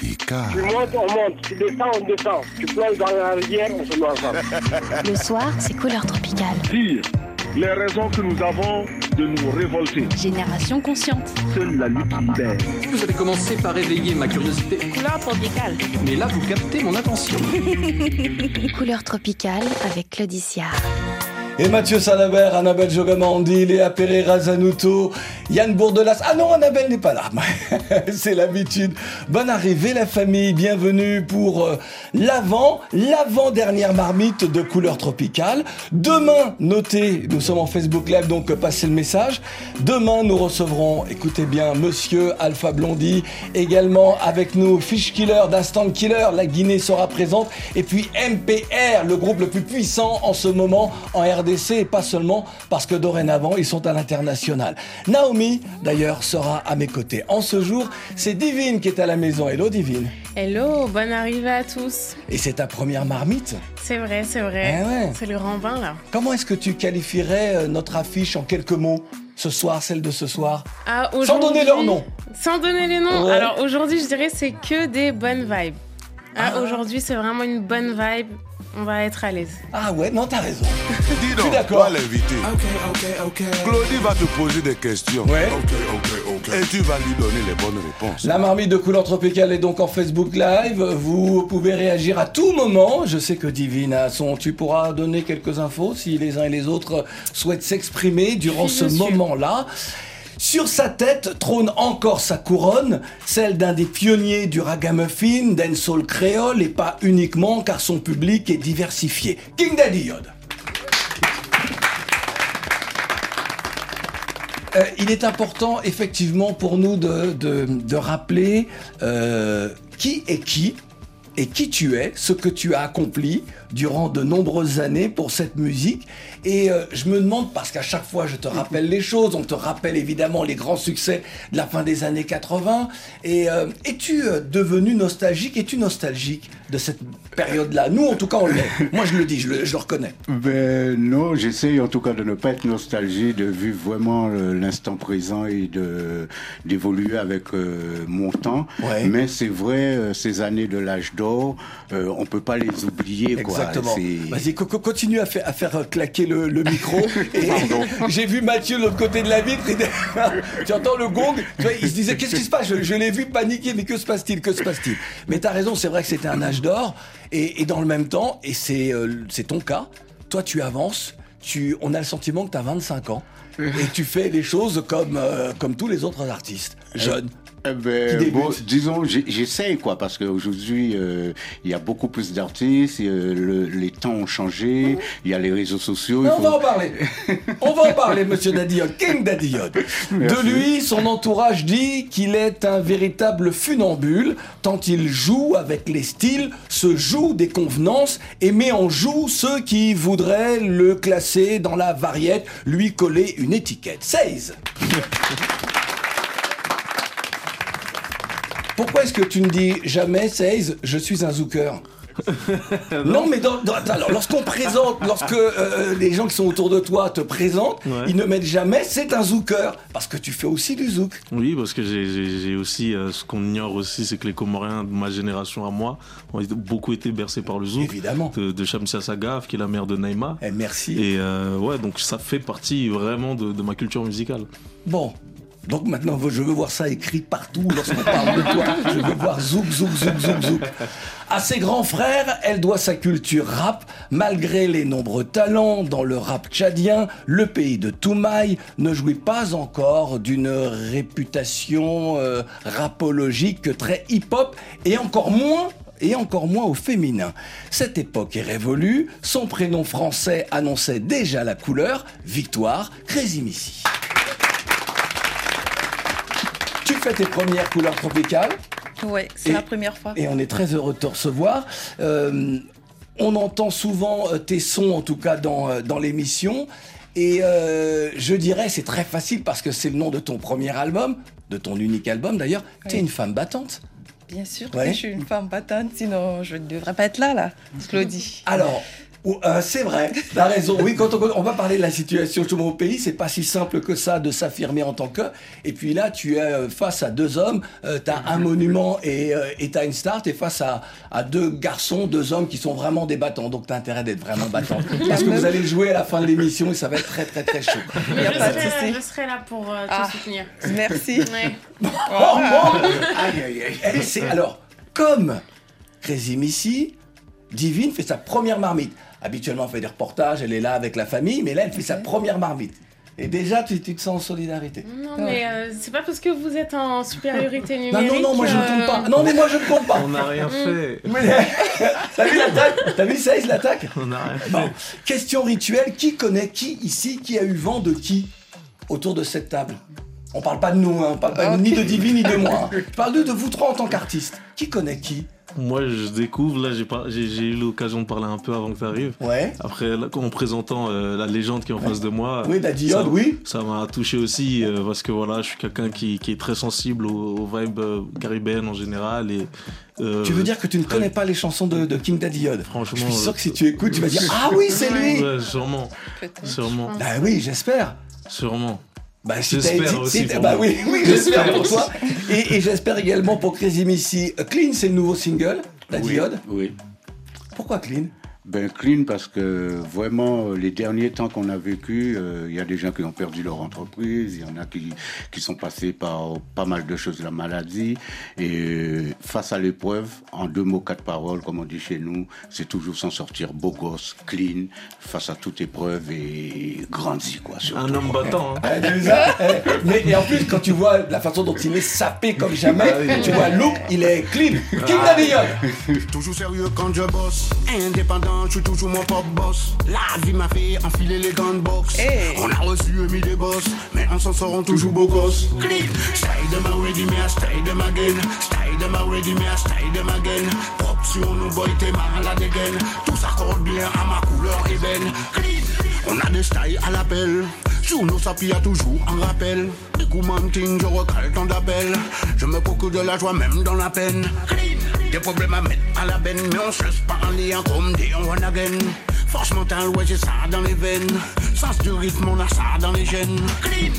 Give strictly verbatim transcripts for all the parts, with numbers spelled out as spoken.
Tropical. Tu montes, on monte. Tu descends, on descend. Tu plonges dans la rivière, on se met ensemble. Le soir, c'est couleur tropicale. Dire les raisons que nous avons de nous révolter. Génération consciente. Seule la lutte libère. Vous avez commencé par éveiller ma curiosité. Couleur tropicale. Mais là, vous captez mon attention. Couleur tropicale avec Claudicia. Et Mathieu Salabert, Annabelle Jogamandi, Léa Pereira Zanuto, Yann Bourdelas. Ah non, Annabelle n'est pas là. C'est l'habitude. Bonne arrivée la famille, bienvenue pour euh, l'avant, l'avant-dernière marmite de couleur tropicale. Demain, notez, nous sommes en Facebook Live, donc euh, passez le message. Demain, nous recevrons, écoutez bien, Monsieur Alpha Blondy, également avec nous, Fish Killer d'Instant Killer, la Guinée sera présente, et puis M P R, le groupe le plus puissant en ce moment en R D C, et pas seulement parce que dorénavant, ils sont à l'international. Naomi, d'ailleurs, sera à mes côtés. En ce jour, c'est Divine qui est à la maison. Hello Divine. Hello, bonne arrivée à tous. Et c'est ta première marmite? C'est vrai, c'est vrai. Eh ouais. C'est le grand bain là. Comment est-ce que tu qualifierais notre affiche en quelques mots? Ce soir, celle de ce soir. Ah, sans donner leur nom. Sans donner les noms. Ouais. Alors aujourd'hui, je dirais c'est que des bonnes vibes. Ah, Ah. Aujourd'hui, c'est vraiment une bonne vibe. On va être à l'aise. Ah ouais, non, t'as raison. Dis donc, d'accord. toi l'invité. Ok, ok, ok. Claudie va te poser des questions. Ouais. Ok, ok, ok. Et tu vas lui donner les bonnes réponses. La marmite de couleur tropicale est donc en Facebook Live. Vous pouvez réagir à tout moment. Je sais que Divine a son... Tu pourras donner quelques infos si les uns et les autres souhaitent s'exprimer durant ce dessus. moment-là. Sur sa tête trône encore sa couronne, celle d'un des pionniers du ragamuffin, dancehall créole, et pas uniquement car son public est diversifié. King Daddy Yod. Euh, il est important effectivement pour nous de, de, de rappeler euh, qui est qui et qui tu es, ce que tu as accompli durant de nombreuses années pour cette musique. Et euh, je me demande, parce qu'à chaque fois je te rappelle les choses, on te rappelle évidemment les grands succès de la fin des années quatre-vingts, et euh, es-tu euh, devenu nostalgique, es-tu nostalgique de cette période-là? Nous en tout cas on l'est, moi je le dis, je le, je le reconnais. Ben non, j'essaye en tout cas de ne pas être nostalgique, de vivre vraiment euh, l'instant présent et de d'évoluer avec euh, mon temps. Ouais. Mais c'est vrai, euh, ces années de l'âge d'or, euh, on peut pas les oublier, quoi. Exactement. C'est... Vas-y, co- co- continue à faire, à faire claquer le, le micro. Et j'ai vu Mathieu de l'autre côté de la vitre. Et tu entends le gong. Tu vois, il se disait, qu'est-ce qui se passe? Je, je l'ai vu paniquer, mais que se passe-t-il? Que se passe-t-il? Mais t'as raison, c'est vrai que c'était un âge d'or. Et, et dans le même temps, et c'est, euh, c'est ton cas, toi tu avances, tu, on a le sentiment que t'as vingt-cinq ans. Et tu fais les choses comme, euh, comme tous les autres artistes, jeunes. Eh ben, Qui bon, débute. disons, j'ai- j'essaye quoi, parce qu'aujourd'hui euh, il y a beaucoup plus d'artistes, euh, le- les temps ont changé, il y a les réseaux sociaux. Mais il on faut- va en parler. On va en parler, monsieur Daddy Yod, King Daddy Yod. De Merci. lui, son entourage dit qu'il est un véritable funambule, tant il joue avec les styles, se joue des convenances et met en joue ceux qui voudraient le classer dans la variette, lui coller une étiquette. seize. Pourquoi est-ce que tu ne dis jamais, seize, je suis un zouker? Non, mais dans, dans- attends, alors, lorsqu'on présente, lorsque euh, les gens qui sont autour de toi te présentent, Ouais. ils ne mettent jamais c'est un zouker, parce que tu fais aussi du zouk. Oui, parce que j'ai- j'ai j'ai aussi, euh, ce qu'on ignore aussi, c'est que les Comoriens de ma génération à moi ont été- beaucoup été bercés par le zouk. Évidemment. De, de Shamsia Sagaf, qui est la mère de Naïma. Eh, merci. Et euh, ouais, donc ça fait partie vraiment de, de ma culture musicale. Bon. Donc maintenant, je veux voir ça écrit partout lorsqu'on parle de toi. Je veux voir zouk, zouk, zouk, zouk, zouk. À ses grands frères, elle doit sa culture rap. Malgré les nombreux talents dans le rap tchadien, le pays de Toumaï ne jouit pas encore d'une réputation euh, rapologique très hip-hop et encore moins et encore moins au féminin. Cette époque est révolue, son prénom français annonçait déjà la couleur, Victoire Crazy Missy. Tu fais tes premières couleurs tropicales. Ouais, c'est Et- la première fois. Et on est très heureux de te recevoir. Euh, on entend souvent euh, tes sons, en tout cas dans, euh, dans l'émission. Et euh, je dirais, c'est très facile parce que c'est le nom de ton premier album, de ton unique album d'ailleurs. Tu es Oui. une femme battante. Bien sûr Ouais. que je suis une femme battante, sinon je ne devrais pas être là, là, Claudie. Alors, Oh, euh, c'est vrai, t'as raison. Oui, quand on, on va parler de la situation justement au pays, c'est pas si simple que ça de s'affirmer en tant que. Et puis là, tu es face à deux hommes, euh, t'as un monument et euh, et t'as une star. T'es face à à deux garçons, deux hommes qui sont vraiment des battants. Donc t'as intérêt d'être vraiment battant, parce que vous allez jouer à la fin de l'émission et ça va être très très très chaud. Mais je, serai, je serai là pour euh, te ah, soutenir. Merci. Ouais. Oh, oh. Aïe aïe aïe. Et c'est alors comme Crazy Missy, Divine fait sa première marmite. Habituellement, elle fait des reportages, elle est là avec la famille, mais là, elle fait sa première marmite. Et déjà, tu, tu te sens en solidarité. Non, mais euh, c'est pas parce que vous êtes en supériorité numérique. Non, non, non, moi je ne compte pas. Non, mais moi je ne compte pas. On n'a rien fait. T'as vu l'attaque? T'as vu Saïs, l'attaque? On n'a rien fait. Bon. Question rituelle, qui connaît qui ici? Qui a eu vent de qui autour de cette table? On parle pas de nous, hein. On parle pas okay. ni de Divine ni de moi. Hein. Je parle de, de vous trois en tant qu'artistes. Qui connaît qui? Moi, je découvre, là, j'ai, pas, j'ai, j'ai eu l'occasion de parler un peu avant que tu arrives. Ouais. Après, là, en présentant euh, la légende qui est en ouais. face de moi. Oui, la diode, ça, oui. Ça m'a touché aussi, euh, parce que voilà, je suis quelqu'un qui, qui est très sensible aux, aux vibes euh, caribéennes en général. Et, euh, tu veux dire que tu ne connais pas les chansons de, de King Daddy Yod? Franchement. Je suis sûr que si tu écoutes, tu vas dire ah oui, c'est lui. Ouais, sûrement. Peut-être. Sûrement. Bah oui, j'espère. Sûrement. Bah, si j'espère dit, aussi si pour bah moi. oui, oui, j'espère, j'espère pour toi. Et, et j'espère également pour Crazy Missy. Clean, c'est le nouveau single, la oui, diode. Oui. Pourquoi Clean? Ben Clean parce que vraiment les derniers temps qu'on a vécu, il euh, y a des gens qui ont perdu leur entreprise, il y en a qui qui sont passés par pas mal de choses, la maladie, et euh, face à l'épreuve, en deux mots quatre paroles comme on dit chez nous, c'est toujours s'en sortir beau gosse, clean face à toute épreuve et grandi quoi. Surtout. Un homme battant. Hein. Eh, mais et en plus quand tu vois la façon dont il est sapé comme jamais, ah, oui. Tu vois look, il est clean. Ah. King Daddy Yod. Toujours sérieux quand je bosse, indépendant. Je suis toujours mon pop boss. La vie m'a fait enfiler les gants de boxe. Hey. On a reçu mis des boss, mais on s'en sort toujours beau gosse. Click. Style de ma ready, mais style de ma gain. Style de ma ready, mais style de ma gain. Pop sur nous, boy, t'es malade again. Tout s'accorde bien à ma couleur ébène. Click. On a des styles à l'appel. Sur nos sapis a toujours un rappel. Des coups manting, je recale ton appel. Je me procure de la joie même dans la peine. Click. Des problèmes à mettre à la benne, mais on se laisse pas en lien comme des on one again. Force mentale, ouais, j'ai ça dans les veines. Sens du rythme, on a ça dans les gènes. Clean,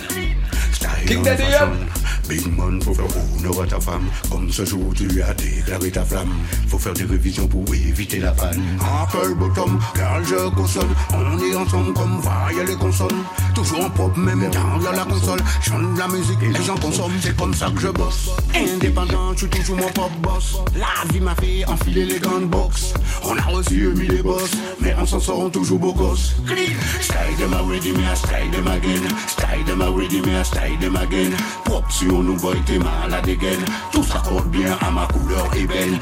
King Daddy Yod. Big man, faut faire honneur à ta femme. Comme ce jour, tu as déclaré ta flamme. Faut faire des révisions pour éviter la panne. Apple bottom, girl, je consomme. On est ensemble comme vaille les consoles. Toujours en pop, même dans la console. Chante de la musique et les gens consomment. C'est comme ça que je bosse. Indépendant, je suis toujours mon pop boss. La vie m'a fait enfiler les gants de boxe. On a reçu mis les boss, mais on s'en sort toujours beau gosse. Style de ma ready, mais style de ma gain. Style de ma ready, mais style de ma gain. Pop sur nous, boy, t'es malade again. Tout s'accorde bien à ma couleur ébène.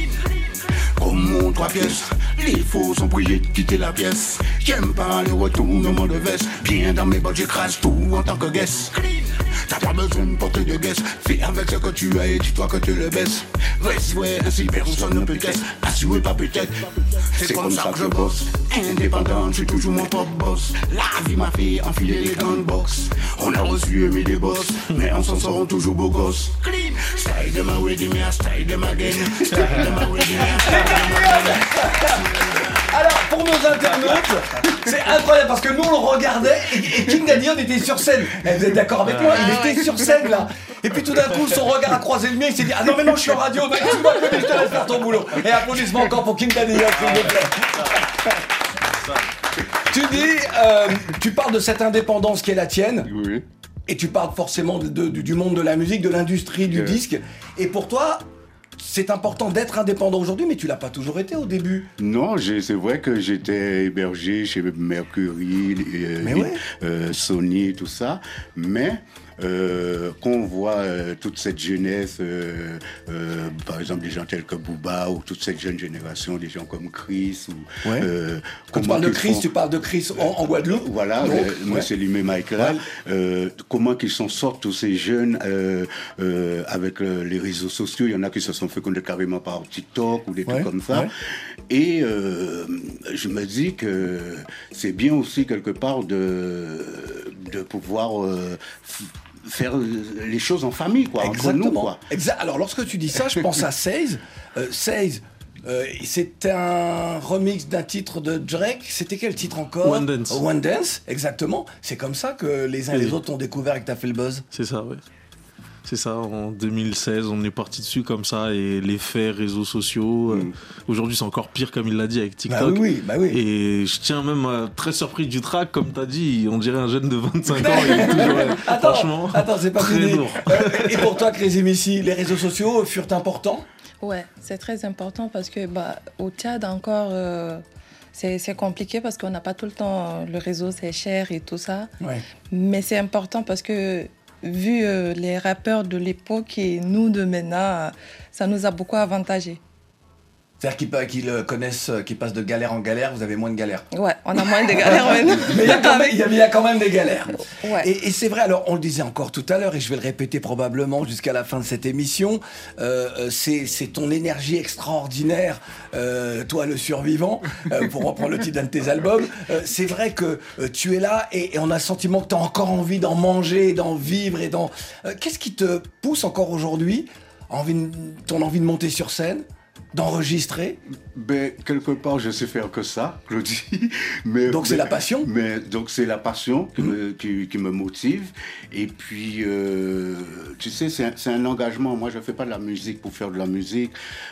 Comme mon trois pièces, les faux sont priés de quitter la pièce. J'aime pas les retournements de veste. Bien dans mes bottes, j'écrase tout en tant que guest. T'as pas besoin de porter de guest. Fais avec ce que tu as et dis-toi que tu le baisses. Reste ouais, ainsi personne ne peut tester. Assuré pas peut-être. C'est comme ça que je bosse. Indépendant, je suis toujours mon pop boss. La vie m'a fait enfiler les gants de boxe. On a reçu mis des boss, mais on s'en sort toujours beau gosse. Style de ma ready, mais style de ma gain. Style de ma ready, mais style de ma gain. Alors, pour nos internautes, c'est incroyable parce que nous on le regardait et, et King Daddy Yod était sur scène. Eh, vous êtes d'accord avec moi? Il était sur scène là. Et puis tout d'un coup, son regard a croisé le mien. Il s'est dit ah non mais non, je suis en radio. Donc tu m'applaudis, je te laisse faire ton boulot. Et applaudissements encore pour King Daddy Yod, s'il vous plaît. Tu dis, euh, tu parles de cette indépendance qui est la tienne. Oui. Et tu parles forcément de, de, du monde de la musique, de l'industrie du euh. disque. Et pour toi, c'est important d'être indépendant aujourd'hui, mais tu l'as pas toujours été au début. Non, j'ai, c'est vrai que j'étais hébergé chez Mercury, euh, ouais. euh, Sony, tout ça, mais euh, quand on voit euh, toute cette jeunesse, euh, euh, par exemple des gens tels que Booba ou toute cette jeune génération, des gens comme Chris ou ouais. euh, quand tu parles de Chris, font... tu parles de Chris en, en Guadeloupe. Voilà, donc, euh, moi ouais. c'est Limé Mike là. Ouais. Euh, comment qu'ils s'en sortent tous ces jeunes euh, euh, avec euh, les réseaux sociaux. Il y en a qui se sont fait connaître carrément par TikTok ou des ouais. trucs comme ça. Ouais. Et euh, je me dis que c'est bien aussi quelque part de de pouvoir euh, f- faire les choses en famille, quoi, Exactement. entre nous, quoi. Exact. Alors, lorsque tu dis ça, je pense à Seize. Euh, Seize, Euh, c'est un remix d'un titre de Drake. C'était quel titre encore? One Dance. One Dance, exactement. C'est comme ça que les uns et Oui. les autres t'ont découvert et que t'as fait le buzz. C'est ça, ouais. C'est ça, en deux mille seize, on est parti dessus comme ça, et l'effet réseaux sociaux, Mm. euh, aujourd'hui c'est encore pire comme il l'a dit avec Bah TikTok. oui, oui, bah oui. Et je tiens même euh, très surpris du track, comme t'as dit, on dirait un jeune de vingt-cinq ans, il est toujours, euh, Attends, franchement, attends, c'est pas très fini. lourd. Euh, et pour toi, Crazy Missy, les réseaux sociaux furent importants? Ouais, c'est très important parce que bah, au Tchad encore, euh, c'est, c'est compliqué parce qu'on n'a pas tout le temps, le réseau c'est cher et tout ça. Ouais. Mais c'est important parce que vu euh, les rappeurs de l'époque et nous de maintenant, euh, ça nous a beaucoup avantagé. C'est-à-dire qu'ils, pa- qu'ils euh, connaissent, euh, qu'ils passent de galère en galère, vous avez moins de galères. Ouais, on a moins de galères maintenant. Mais il y a quand même, il y a- il y a quand même des galères. Ouais. Et, et c'est vrai, alors on le disait encore tout à l'heure, et je vais le répéter probablement jusqu'à la fin de cette émission, euh, euh, c'est, c'est ton énergie extraordinaire, euh, toi le survivant, euh, pour reprendre le titre d'un de tes albums. Euh, c'est vrai que euh, tu es là et, et on a le sentiment que tu as encore envie d'en manger, d'en vivre et d'en... Euh, qu'est-ce qui te pousse encore aujourd'hui, envie de- ton envie de monter sur scène, d'enregistrer? Ben, quelque part, je sais faire que ça, Claudie. Mais, Donc c'est mais- la passion? Mais donc c'est la passion qui, me, qui, qui me motive. Et puis, euh, tu sais, c'est un, c'est un engagement. Moi, je ne fais pas de la musique pour faire de la musique.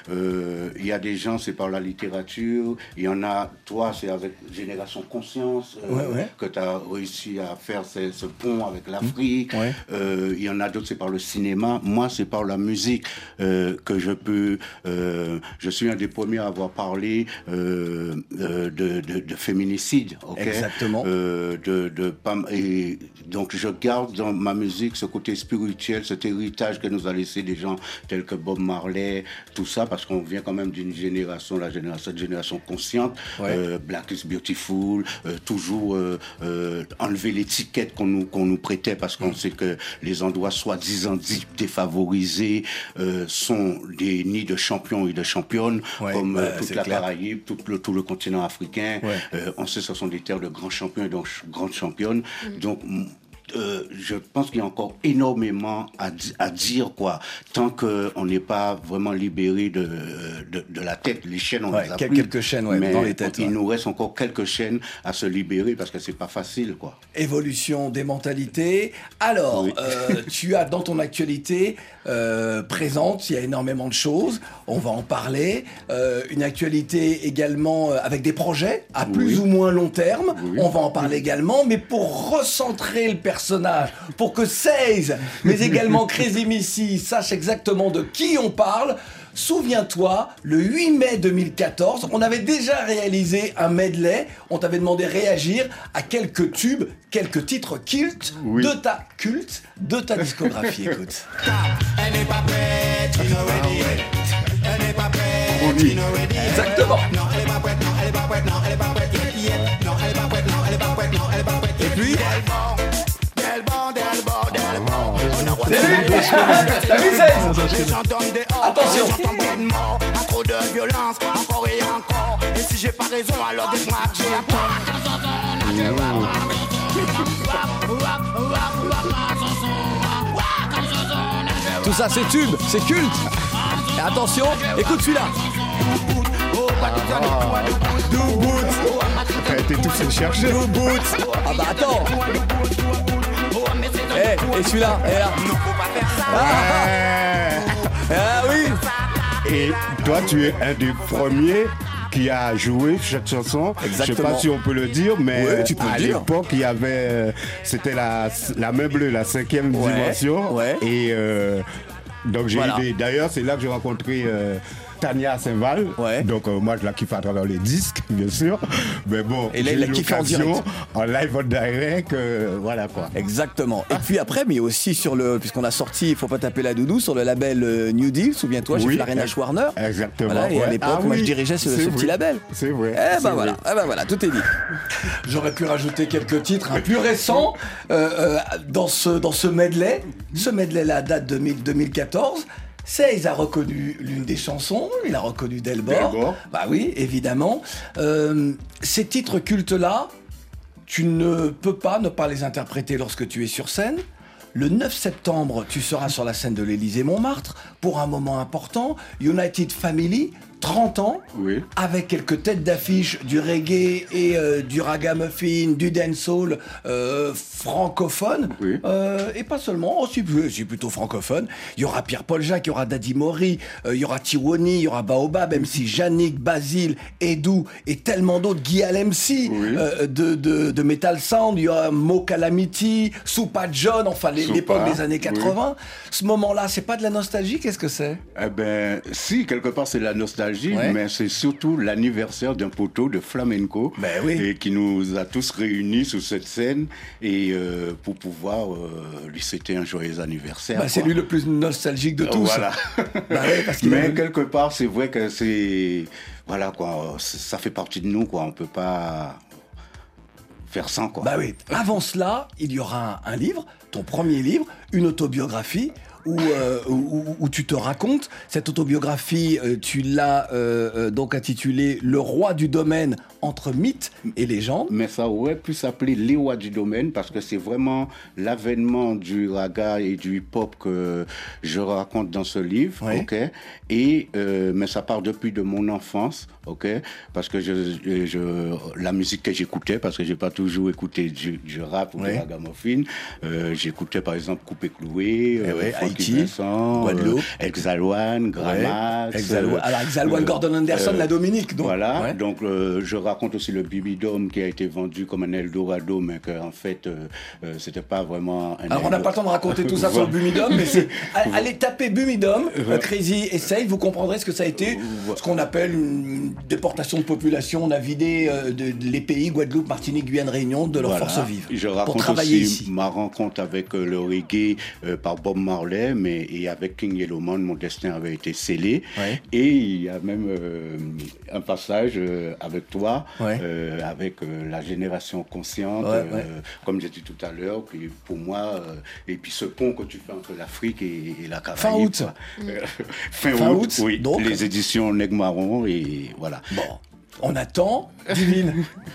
Euh, Il y a des gens, c'est par la littérature. Il y en a, toi, c'est avec Génération Conscience euh, Ouais, ouais. que tu as réussi à faire ce, ce pont avec l'Afrique. Ouais. Euh, Il y en a d'autres, c'est par le cinéma. Moi, c'est par la musique euh, que je peux... euh, je suis un des premiers à avoir parlé euh, euh, de, de, de féminicide. Okay? Exactement. Euh, de, de, pam- et donc, je garde dans ma musique ce côté spirituel, cet héritage que nous a laissé des gens tels que Bob Marley, tout ça, parce qu'on vient quand même d'une génération, la génération, cette génération consciente, Ouais. euh, Black is Beautiful, euh, toujours euh, euh, enlever l'étiquette qu'on nous, qu'on nous prêtait parce qu'on sait que les endroits soi-disant dits défavorisés euh, sont des nids de champions et de championnes, Ouais, comme bah, euh, toute c'est la clair. Caraïbe, tout le, tout le continent africain. Ouais. Euh, on sait que ce sont des terres de grands champions et de ch- grandes championnes. Donc, m- euh, je pense qu'il y a encore énormément à, di- à dire, quoi. Tant qu'on n'est pas vraiment libéré de, de, de la tête, les chaînes, on Ouais, les a quel- pris. quelques chaînes, ouais, mais dans les têtes, il ouais. nous reste encore quelques chaînes à se libérer parce que c'est pas facile, quoi. Évolution des mentalités. Alors, Oui. euh, tu as dans ton actualité euh, présente, il y a énormément de choses, on va en parler. Euh, une actualité également euh, avec des projets à plus Oui. ou moins long terme, Oui. on va en parler également, mais pour recentrer le personnage, pour que Seize, mais également Crazy Missy sachent exactement de qui on parle, souviens-toi, le huit mai deux mille quatorze, on avait déjà réalisé un medley. On t'avait demandé de réagir à quelques tubes, quelques titres cultes Oui. de ta culte, de ta discographie. Écoute. Elle n'est pas prête, you know ready. Elle n'est pas prête, Oui. you know ready. Exactement. Non, elle est pas prête, non, elle est pas prête, non, elle est pas prête, yet, yet. Non, elle est pas prête, non, elle est pas prête, non, elle est pas prête, yet. Et puis Del bon, del bon, del bon, del bon. On a C'est lui. T'as vu Seize? Les gens donnent des ordres, Attention. les gens tombent de mort. À trop de violence, encore et encore. Et si j'ai pas raison, alors dites-moi que j'ai à Tout ça c'est tube, c'est culte. Et attention, écoute celui-là. T'as été tous les chercher. Two Boots. Ah bah attends. Eh, et celui-là, et là. Ah, ah oui. Et toi, tu es un des premiers qui a joué cette chanson. Exactement. Je sais pas si on peut le dire, mais Ouais, tu peux à le dire. l'époque, il y avait, euh, c'était la, la main bleue, la cinquième Ouais, dimension. ouais. Et euh, donc j'ai Voilà. eu des- d'ailleurs, c'est là que j'ai rencontré euh, Tania Saint-Val. Ouais. Donc euh, moi, je la kiffe à travers les disques, bien sûr. Mais bon, Et là, j'ai il eu la kiffe en l'occasion, direct. en live en direct, euh, voilà quoi. Exactement. Et puis après, mais aussi sur le, puisqu'on a sorti, il faut pas taper la doudou, sur le label euh, New Deal, souviens-toi, j'ai Oui, fait la Reine H. Warner. Exactement. Voilà, et à ouais. l'époque, Ah moi oui, je dirigeais ce, c'est ce petit vrai. label. C'est vrai. Eh c'est ben vrai. voilà, eh ben voilà, tout est dit. J'aurais pu rajouter quelques titres un plus récents euh, euh, dans ce dans ce medley. Ce medley-là date de deux mille quatorze. Seize a reconnu l'une des chansons, il a reconnu Delbord. Delbord. Bah oui, évidemment. Euh, ces titres cultes-là, tu ne peux pas ne pas les interpréter lorsque tu es sur scène. Le neuf septembre, tu seras sur la scène de l'Élysée-Montmartre pour un moment important. United Family, trente ans, oui. avec quelques têtes d'affiche du reggae et euh, du ragamuffin, du dancehall euh, francophone, oui. euh, et pas seulement, aussi oh, plutôt francophone. Il y aura Pierre-Paul Jacques, il y aura Daddy Mori, euh, il y aura Tiwoni, il y aura Baobab, M C Yannick, Basile, Edou et tellement d'autres, Guy Al M C oui. euh, de, de, de Metal Sound, il y aura Mo Calamity, Soupa John, enfin les, l'époque des années quatre-vingts. Oui. Ce moment-là, c'est pas de la nostalgie, qu'est-ce que c'est? Eh ben, si, quelque part c'est de la nostalgie, ouais. mais c'est surtout l'anniversaire d'un poteau de flamenco ben oui. et qui nous a tous réunis sur cette scène et euh, pour pouvoir euh, lui souhaiter un joyeux anniversaire. Ben, c'est lui le plus nostalgique de tous. Voilà. Ben ouais, parce qu'il mais a... quelque part, c'est vrai que c'est voilà quoi, ça fait partie de nous quoi. On peut pas faire sans quoi. Bah oui. Avant cela, il y aura un, un livre, ton premier livre, une autobiographie. Où, euh, où, où tu te racontes. Cette autobiographie, euh, tu l'as euh, euh, donc intitulée « Le roi du domaine entre mythes et légendes ». Mais ça aurait pu s'appeler « Les rois du domaine » parce que c'est vraiment l'avènement du raga et du hip-hop que je raconte dans ce livre. Oui. Okay, et, euh, mais ça part depuis de mon enfance, okay, parce que je, je, la musique que j'écoutais, parce que je n'ai pas toujours écouté du, du rap ou oui. du ragamuffin, euh, j'écoutais par exemple Coupé Cloué, eh euh, oui, Haïti, Vincent, Guadeloupe, euh, Exalwan, Gramax. Ouais. Exalo- euh, alors Exalwan, euh, Gordon Anderson, euh, la Dominique. Donc. Voilà, ouais. donc euh, je raconte aussi le Bibidome qui a été vendu comme un Eldorado, mais qu'en fait, euh, euh, c'était pas vraiment un Alors on n'a pas le temps de raconter tout ça sur le Bumidome, mais c'est... Allez taper Bumidome, euh, Crazy Essaye, vous comprendrez ce que ça a été, ce qu'on appelle une déportation de population. On a vidé euh, de, de les pays, Guadeloupe, Martinique, Guyane, Réunion, de leur voilà. force vive. Je raconte aussi ici. Ma rencontre avec euh, le reggae euh, par Bob Marley, mais et avec King Yellowman, mon destin avait été scellé. Ouais. Et il y a même euh, un passage euh, avec toi, ouais. euh, avec euh, la génération consciente, ouais, euh, ouais. comme j'ai dit tout à l'heure, qui pour moi, euh, et puis ce pont que tu fais entre l'Afrique et, et la Caraïbe. Fin août. Mmh. fin, fin août, août, oui. Donc, les éditions Negmaron, et voilà. Bon, on attend. Divine.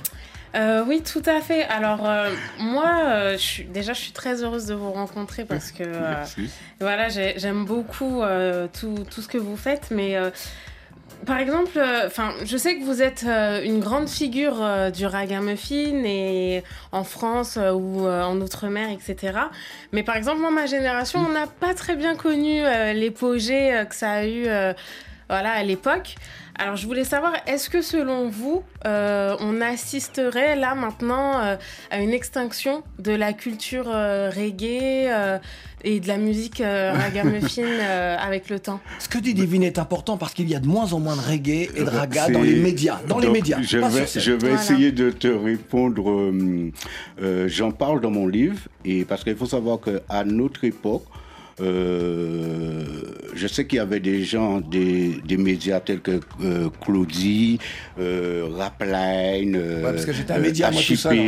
Euh, oui, tout à fait. Alors, euh, moi, euh, je suis, déjà, je suis très heureuse de vous rencontrer parce que euh, voilà, j'ai, j'aime beaucoup euh, tout, tout ce que vous faites. Mais euh, par exemple, enfin, euh, je sais que vous êtes euh, une grande figure euh, du ragamuffin et en France euh, ou euh, en Outre-mer, et cetera. Mais par exemple, moi, ma génération, on n'a pas très bien connu euh, l'épogée euh, que ça a eu, euh, voilà, à l'époque. Alors, je voulais savoir, est-ce que selon vous, euh, on assisterait là maintenant euh, à une extinction de la culture euh, reggae euh, et de la musique euh, ragamuffin euh, avec le temps? Ce que dit Divine est important parce qu'il y a de moins en moins de reggae et de raga dans les médias. Dans les médias. Je vais, je vais voilà. essayer de te répondre. Euh, euh, j'en parle dans mon livre, et parce qu'il faut savoir qu'à notre époque, Euh, je sais qu'il y avait des gens, des, des médias tels que euh, Claudie, euh, Rapline, euh, ouais, parce que j'étais un média, moi tout seul.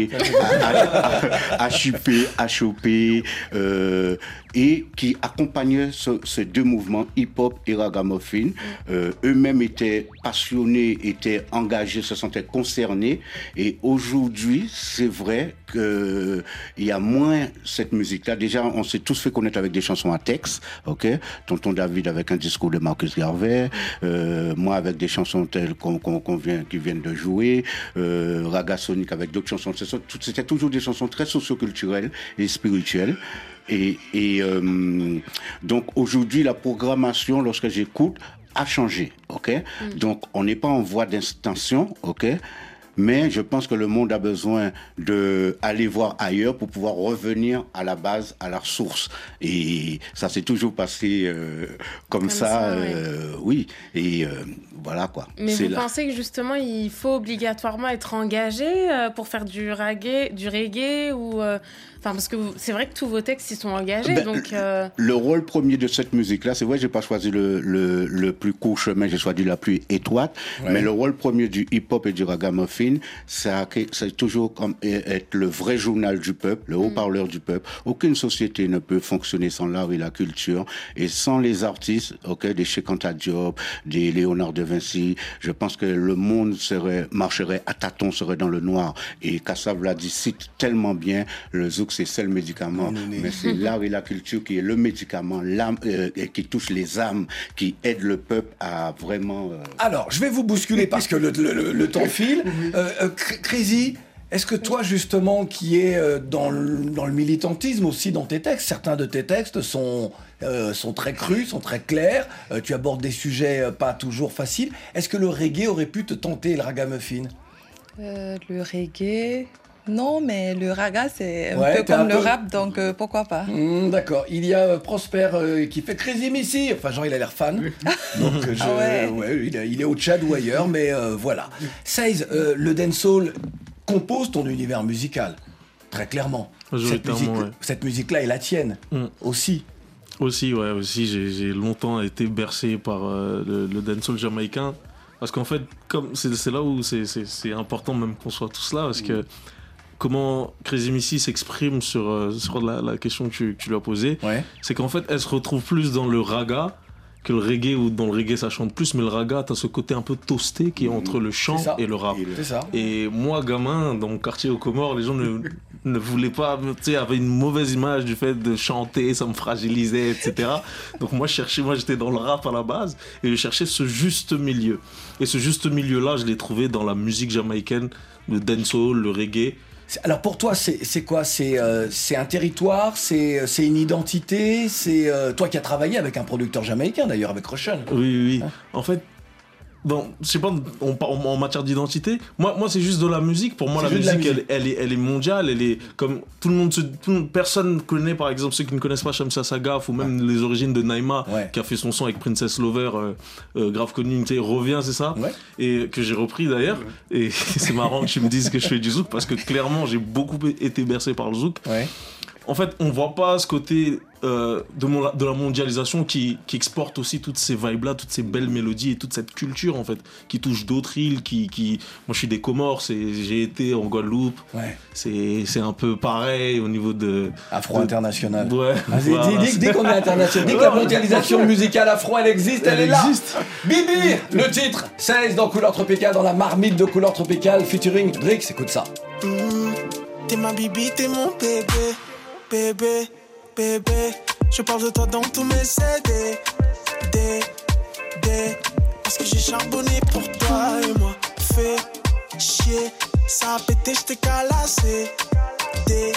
H U P, H O P, euh, et qui accompagnaient ce, ces deux mouvements, hip-hop et ragamuffin. Euh, eux-mêmes étaient passionnés, étaient engagés, se sentaient concernés. Et aujourd'hui, c'est vrai qu'il y a moins cette musique-là. Déjà, on s'est tous fait connaître avec des chansons à texte, ok. Tonton David avec un discours de Marcus Garvey, euh, moi avec des chansons telles qu'on, qu'on, qu'on vient, qui viennent de jouer, euh, Raga Sonic avec d'autres chansons. C'était toujours des chansons très socioculturelles et spirituelles. Et, et euh, donc aujourd'hui, la programmation, lorsque j'écoute, a changé, ok. Mm. Donc on n'est pas en voie d'extinction, ok. Mais je pense que le monde a besoin d'aller voir ailleurs pour pouvoir revenir à la base, à la source. Et ça s'est toujours passé euh, comme, comme ça, ça euh, oui. Et euh, voilà quoi. Mais c'est vous là. pensez que justement il faut obligatoirement être engagé euh, pour faire du reggae, du reggae ou euh... Enfin, parce que vous, c'est vrai que tous vos textes, ils sont engagés, ben, donc... Euh... Le rôle premier de cette musique-là, c'est vrai, j'ai pas choisi le, le, le plus court chemin, j'ai choisi la plus étroite, ouais. Mais le rôle premier du hip-hop et du ragamuffin, c'est, c'est toujours comme être le vrai journal du peuple, le haut-parleur mm. du peuple. Aucune société ne peut fonctionner sans l'art et la culture, et sans les artistes, ok, des Cheikh Anta Diop, des Léonard de Vinci. Je pense que le monde serait, marcherait à tâtons, serait dans le noir. Et Kassav-Vladi cite tellement bien, le zouk c'est seul médicament, mmh. mais c'est l'art et la culture qui est le médicament, l'âme, euh, qui touche les âmes, qui aide le peuple à vraiment... Euh... Alors, je vais vous bousculer parce que le, le, le, le temps file. Euh, euh, Crazy, est-ce que toi, justement, qui es dans le, dans le militantisme aussi dans tes textes, certains de tes textes sont, euh, sont très crus, sont très clairs, euh, tu abordes des sujets euh, pas toujours faciles. Est-ce que le reggae aurait pu te tenter, le ragamuffin? euh, Le reggae... Non, mais le raga, c'est un ouais, peu comme un le peu... rap, donc euh, pourquoi pas. Mmh, d'accord. Il y a euh, Prosper euh, qui fait Crazy Missy. Enfin, genre, il a l'air fan. Donc, euh, je... ah ouais. ouais, il, est, il est au Tchad ou ailleurs, mais euh, voilà. Seize, euh, le dancehall compose ton univers musical, très clairement. Cette, musique, ouais. cette musique-là est la tienne, mmh. aussi. Aussi, ouais, aussi. J'ai, j'ai longtemps été bercé par euh, le, le dancehall jamaïcain. Parce qu'en fait, comme c'est, c'est là où c'est, c'est, c'est important même qu'on soit tous là, parce que comment Crazy Missy s'exprime sur, euh, sur la, la question que tu, que tu lui as posée, ouais. c'est qu'en fait, elle se retrouve plus dans le raga que le reggae, ou dans le reggae ça chante plus, mais le raga, t'as ce côté un peu toasté qui est entre le chant et le rap. C'est ça. Et moi, gamin, dans mon quartier aux Comores, les gens ne, ne voulaient pas, tu sais, avaient une mauvaise image du fait de chanter, ça me fragilisait, et cetera. Donc moi, je cherchais, moi j'étais dans le rap à la base, et je cherchais ce juste milieu. Et ce juste milieu-là, je l'ai trouvé dans la musique jamaïcaine, le dancehall, le reggae. Alors pour toi, c'est, c'est quoi c'est, euh, c'est un territoire, c'est, c'est une identité, c'est euh, toi qui as travaillé avec un producteur jamaïcain d'ailleurs, avec Roshan. Oui, oui, oui. Hein en fait, bon, je sais pas, on, on, en matière d'identité, moi, moi c'est juste de la musique. Pour moi, c'est la musique, la musique. Elle, elle, est, elle est mondiale, elle est comme tout le monde, se, tout le monde, personne connaît par exemple ceux qui ne connaissent pas Shamsa Sagaf ou même ouais. les origines de Naïma, ouais. qui a fait son son avec Princess Lover, euh, euh, grave connu, tu sais, revient, c'est ça, ouais. et que j'ai repris d'ailleurs. Ouais. Et c'est marrant que tu me dises que je fais du zouk parce que clairement j'ai beaucoup été bercé par le zouk. Ouais. En fait, on voit pas ce côté euh, de, mon, de la mondialisation qui, qui exporte aussi toutes ces vibes-là, toutes ces belles mélodies et toute cette culture, en fait, qui touche d'autres îles, qui... qui... Moi, je suis des Comores, c'est... j'ai été en Guadeloupe, ouais. c'est... c'est un peu pareil au niveau de... Afro-international. De... Ouais. Vas-y, voilà. dis, dis, dis qu'on est international, dis que la mondialisation musicale afro, elle existe, elle, elle est existe. Là. Bibi, le titre, seize dans Couleur Tropicale, dans la marmite de Couleur Tropicale, featuring Drix, écoute ça. Mmh, t'es ma bibi, t'es mon bébé. Bébé, bébé, je parle de toi dans tous mes C D, D, D, parce que j'ai charbonné pour toi et moi, fais chier, ça a pété, j't'ai calassé, D,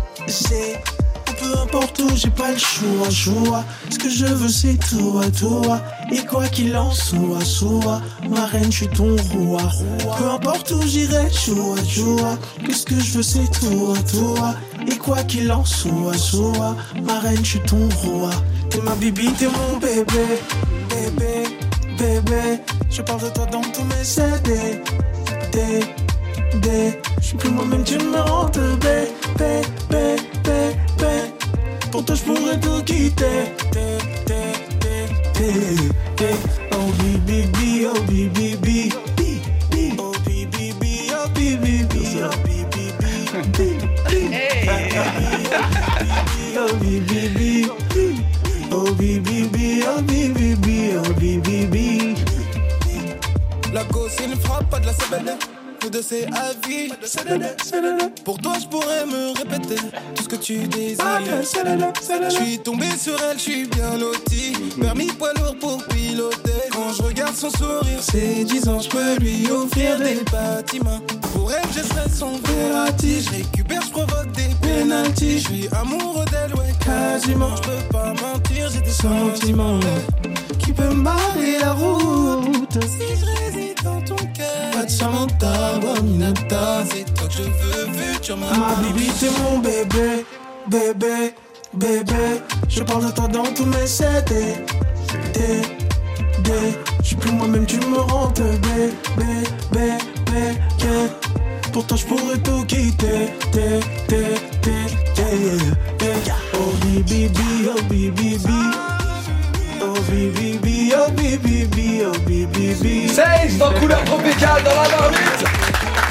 G, peu importe où, j'ai pas le choix, choix, ce que je veux c'est toi, toi, et quoi qu'il en soit, soit, ma reine, je suis ton roi, roi, peu importe où j'irai, choix, choix, qu'est-ce que je veux c'est toi, toi, et quoi qu'il en soit, soit, ma reine, je suis ton roi. T'es ma bibi, t'es mon bébé, bébé, bébé. Je parle de toi dans tous mes C D, D, D. Je suis plus moi-même, tu me rends bébé, bébé, bébé. Pour toi, je pourrais tout quitter, D, D, D, D, D. Oh, bibi, bibi, oh, bibi, bibi, bibi. Oh, bibi, bibi, oh, bibi, bibi, oh, bibi, bibi. Oh bibi, oh bibi, oh bibi, oh bibi. La go c'est une frappe, pas de la C B D. Nous deux c'est à vie. Pour toi je pourrais me répéter tout ce que tu désires. Je suis tombé sur elle, je suis bien loti. Permis poids lourd pour piloter. Quand je regarde son sourire, c'est dix ans, je peux lui offrir des bâtiments. Pour elle je serai son Verratti. Je récupère, je provoque des pénaltys. Je suis amoureux d'elle, ouais quasiment. Je peux pas mentir, j'ai des sentiments qui peuvent marrer la route. Si je réside dans ton cœur, pas de Samantha, Waminata, c'est toi que je veux, futur maman. Ma bibi t'es mon bébé, bébé, bébé. Je parle de toi dans tous mes C D, D, D. Je suis plus moi-même, tu me rends bébé, bébé, bébé. Pour toi je pourrais tout quitter, D, D, D, D, D. Oh bibi, oh bibi, oh bibi, oh bibi, oh bibi. seize dans Couleur Tropicale, dans la marmite.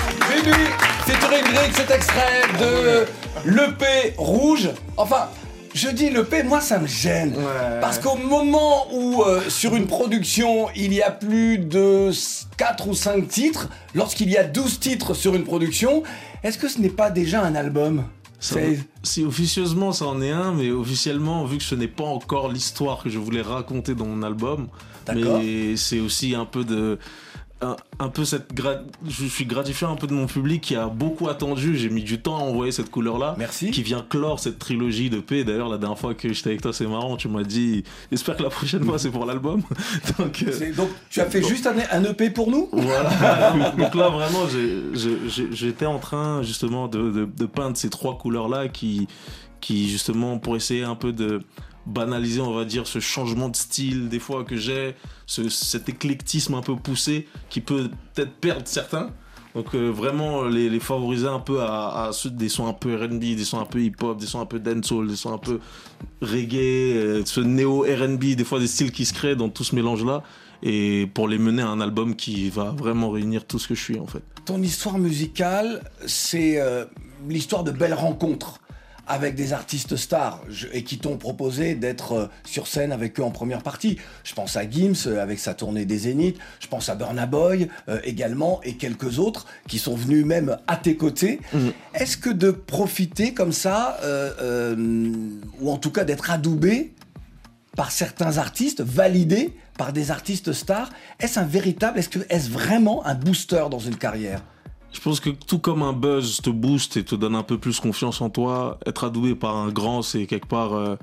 Bibi, featuring Drix, cet extrait de l'E P Rouge. Enfin, Je dis l'E P, moi ça me gêne. Ouais. Parce qu'au moment où euh, sur une production il y a plus de quatre ou cinq titres, lorsqu'il y a douze titres sur une production, est-ce que ce n'est pas déjà un album ? Ça, si officieusement ça en est un, mais officiellement, vu que ce n'est pas encore l'histoire que je voulais raconter dans mon album, D'accord. mais c'est aussi un peu de... Un, un peu cette gra... je suis gratifié un peu de mon public qui a beaucoup attendu. J'ai mis du temps à envoyer cette couleur là. Merci. Qui vient clore cette trilogie de P. D'ailleurs, la dernière fois que j'étais avec toi, c'est marrant. Tu m'as dit, j'espère que la prochaine fois c'est pour l'album. donc, euh... donc, tu as fait donc... juste un, un E P pour nous. Voilà. donc, donc là, vraiment, j'ai, j'ai, j'étais en train justement de, de, de peindre ces trois couleurs là qui, qui justement pour essayer un peu de banaliser, on va dire, ce changement de style des fois que j'ai, ce, cet éclectisme un peu poussé qui peut peut-être perdre certains. Donc euh, vraiment les, les favoriser un peu à, à ceux, des sons un peu R and B, des sons un peu hip-hop, des sons un peu dancehall, des sons un peu reggae, euh, ce néo-R and B, des fois des styles qui se créent dans tout ce mélange-là, et pour les mener à un album qui va vraiment réunir tout ce que je suis en fait. Ton histoire musicale, c'est euh, l'histoire de belles rencontres avec des artistes stars je, et qui t'ont proposé d'être euh, sur scène avec eux en première partie. Je pense à Gims euh, avec sa tournée des Zéniths, je pense à Burna Boy euh, également et quelques autres qui sont venus même à tes côtés. Mmh. Est-ce que de profiter comme ça, euh, euh, ou en tout cas d'être adoubé par certains artistes, validé par des artistes stars, est-ce un véritable, est-ce que est-ce vraiment un booster dans une carrière ? Je pense que tout comme un buzz te booste et te donne un peu plus confiance en toi, être adoubé par un grand, c'est quelque part euh,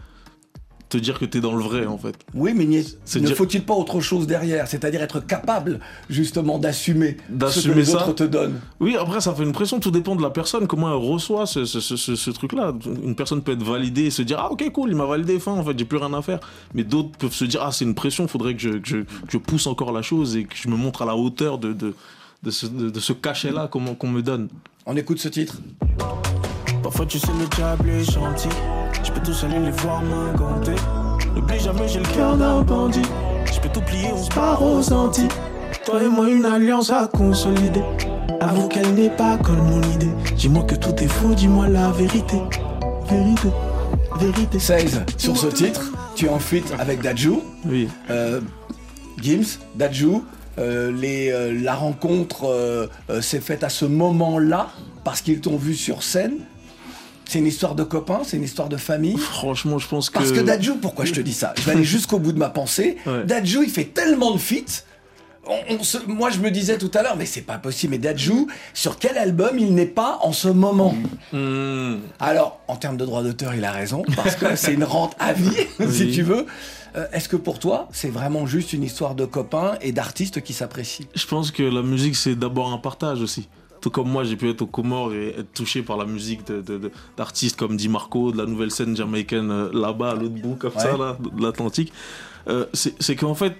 te dire que t'es dans le vrai en fait. Oui, mais n'y c'est ne dire... faut-il pas autre chose derrière ? C'est-à-dire être capable justement d'assumer, d'assumer ce que les ça. autres te donnent. Oui, après ça fait une pression, tout dépend de la personne, comment elle reçoit ce, ce, ce, ce, ce truc-là. Une personne peut être validée et se dire « Ah ok cool, il m'a validé, fin en fait, j'ai plus rien à faire ». Mais d'autres peuvent se dire « Ah c'est une pression, faudrait que je, que, je, que je pousse encore la chose et que je me montre à la hauteur de... de De ce, de, de ce cachet-là qu'on, qu'on me donne. » On écoute ce titre. Parfois tu sais le diable est gentil, je peux tous aller les voir me compter. N'oublie jamais j'ai le cœur d'un bandit, je peux tout plier, on se barre aux Antilles. Toi et moi une alliance à consolider, avoue qu'elle n'est pas comme mon idée. Dis-moi que tout est faux, dis-moi la vérité. Vérité, vérité. seize sur ce titre, tu es en feat avec Dadju. Oui. Euh, Gims, Dadju. Euh, les, euh, la rencontre euh, euh, s'est faite à ce moment-là parce qu'ils t'ont vu sur scène. C'est une histoire de copains, c'est une histoire de famille. Franchement, je pense que... Parce que Dadju, pourquoi je te dis ça ? Je vais aller jusqu'au bout de ma pensée. Ouais. Dadju, il fait tellement de feats. On, on se... Moi, je me disais tout à l'heure, mais c'est pas possible. Mais Dadju, sur quel album il n'est pas en ce moment ? mmh. Alors, en termes de droit d'auteur, il a raison, parce que c'est une rente à vie, oui. si tu veux. Euh, est-ce que pour toi, c'est vraiment juste une histoire de copains et d'artistes qui s'apprécient ? Je pense que la musique, c'est d'abord un partage aussi. Tout comme moi, j'ai pu être aux Comores et être touché par la musique de, de, de, d'artistes comme Di Marco, de la nouvelle scène jamaïcaine euh, là-bas, à l'autre bout, comme ouais. ça, là, de l'Atlantique. Euh, c'est, c'est qu'en fait,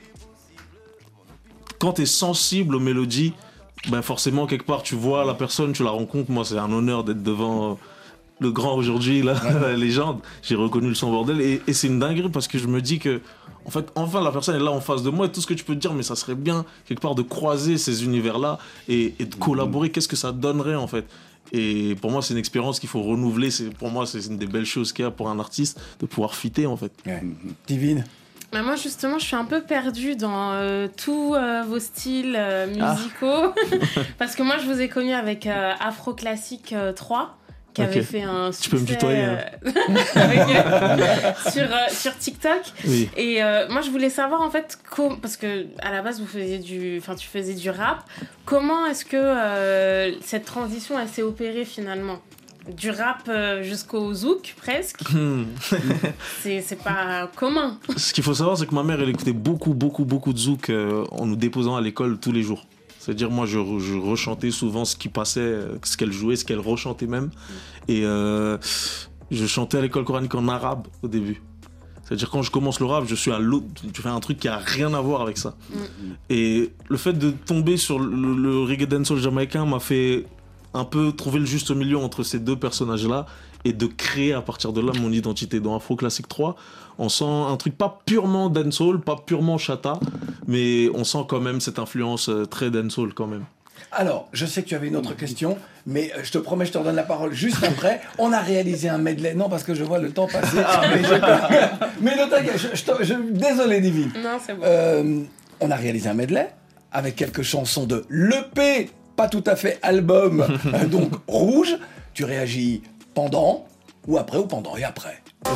quand t'es sensible aux mélodies, ben forcément, quelque part, tu vois la personne, tu la rencontres. Moi, c'est un honneur d'être devant... Euh, le grand aujourd'hui, là, ouais. la légende, j'ai reconnu le son bordel et, et c'est une dinguerie parce que je me dis que en fait, enfin la personne est là en face de moi et tout ce que tu peux te dire, mais ça serait bien quelque part de croiser ces univers-là et, et de collaborer, mmh. qu'est-ce que ça donnerait en fait. Et pour moi, c'est une expérience qu'il faut renouveler, c'est, pour moi, c'est une des belles choses qu'il y a pour un artiste de pouvoir fitter en fait. Ouais. Mmh. Divine. Mais moi justement je suis un peu perdue dans euh, tous euh, vos styles euh, musicaux ah. parce que moi je vous ai connu avec euh, Afro Classique euh, trois qui okay. avait fait un succès tu peux me tutoyer, hein. avec, euh, sur, euh, sur TikTok. Oui. Et euh, moi, je voulais savoir, en fait, com- parce que à la base, vous faisiez du, enfin, tu faisais du rap. Comment est-ce que euh, cette transition, elle s'est opérée finalement ? Du rap euh, jusqu'au zouk, presque. c'est, c'est pas commun. Ce qu'il faut savoir, c'est que ma mère, elle écoutait beaucoup, beaucoup, beaucoup de zouk euh, en nous déposant à l'école tous les jours. C'est-à-dire, moi, je, je rechantais souvent ce qui passait, ce qu'elle jouait, ce qu'elle rechantait même. Et euh, je chantais à l'école coranique en arabe au début. C'est-à-dire, quand je commence le rap, je suis à l'autre, je fais un truc qui a rien à voir avec ça. Mm. Et le fait de tomber sur le, le reggae dancehall jamaïcain m'a fait un peu trouver le juste milieu entre ces deux personnages-là et de créer à partir de là mon identité. Dans Afro Classique trois, on sent un truc pas purement dancehall, pas purement chata, mais on sent quand même cette influence très dancehall quand même. Alors, je sais que tu avais une autre question, mais je te promets, je te redonne la parole juste après. On a réalisé un medley. Non, parce que je vois le temps passer. Ah, mais je... mais ne t'inquiète, je, je, je... désolé, Divine. Non, c'est bon. Euh, on a réalisé un medley avec quelques chansons de l'E P, pas tout à fait album, donc Rouge. Tu réagis pendant, ou après, ou pendant et après. Ok.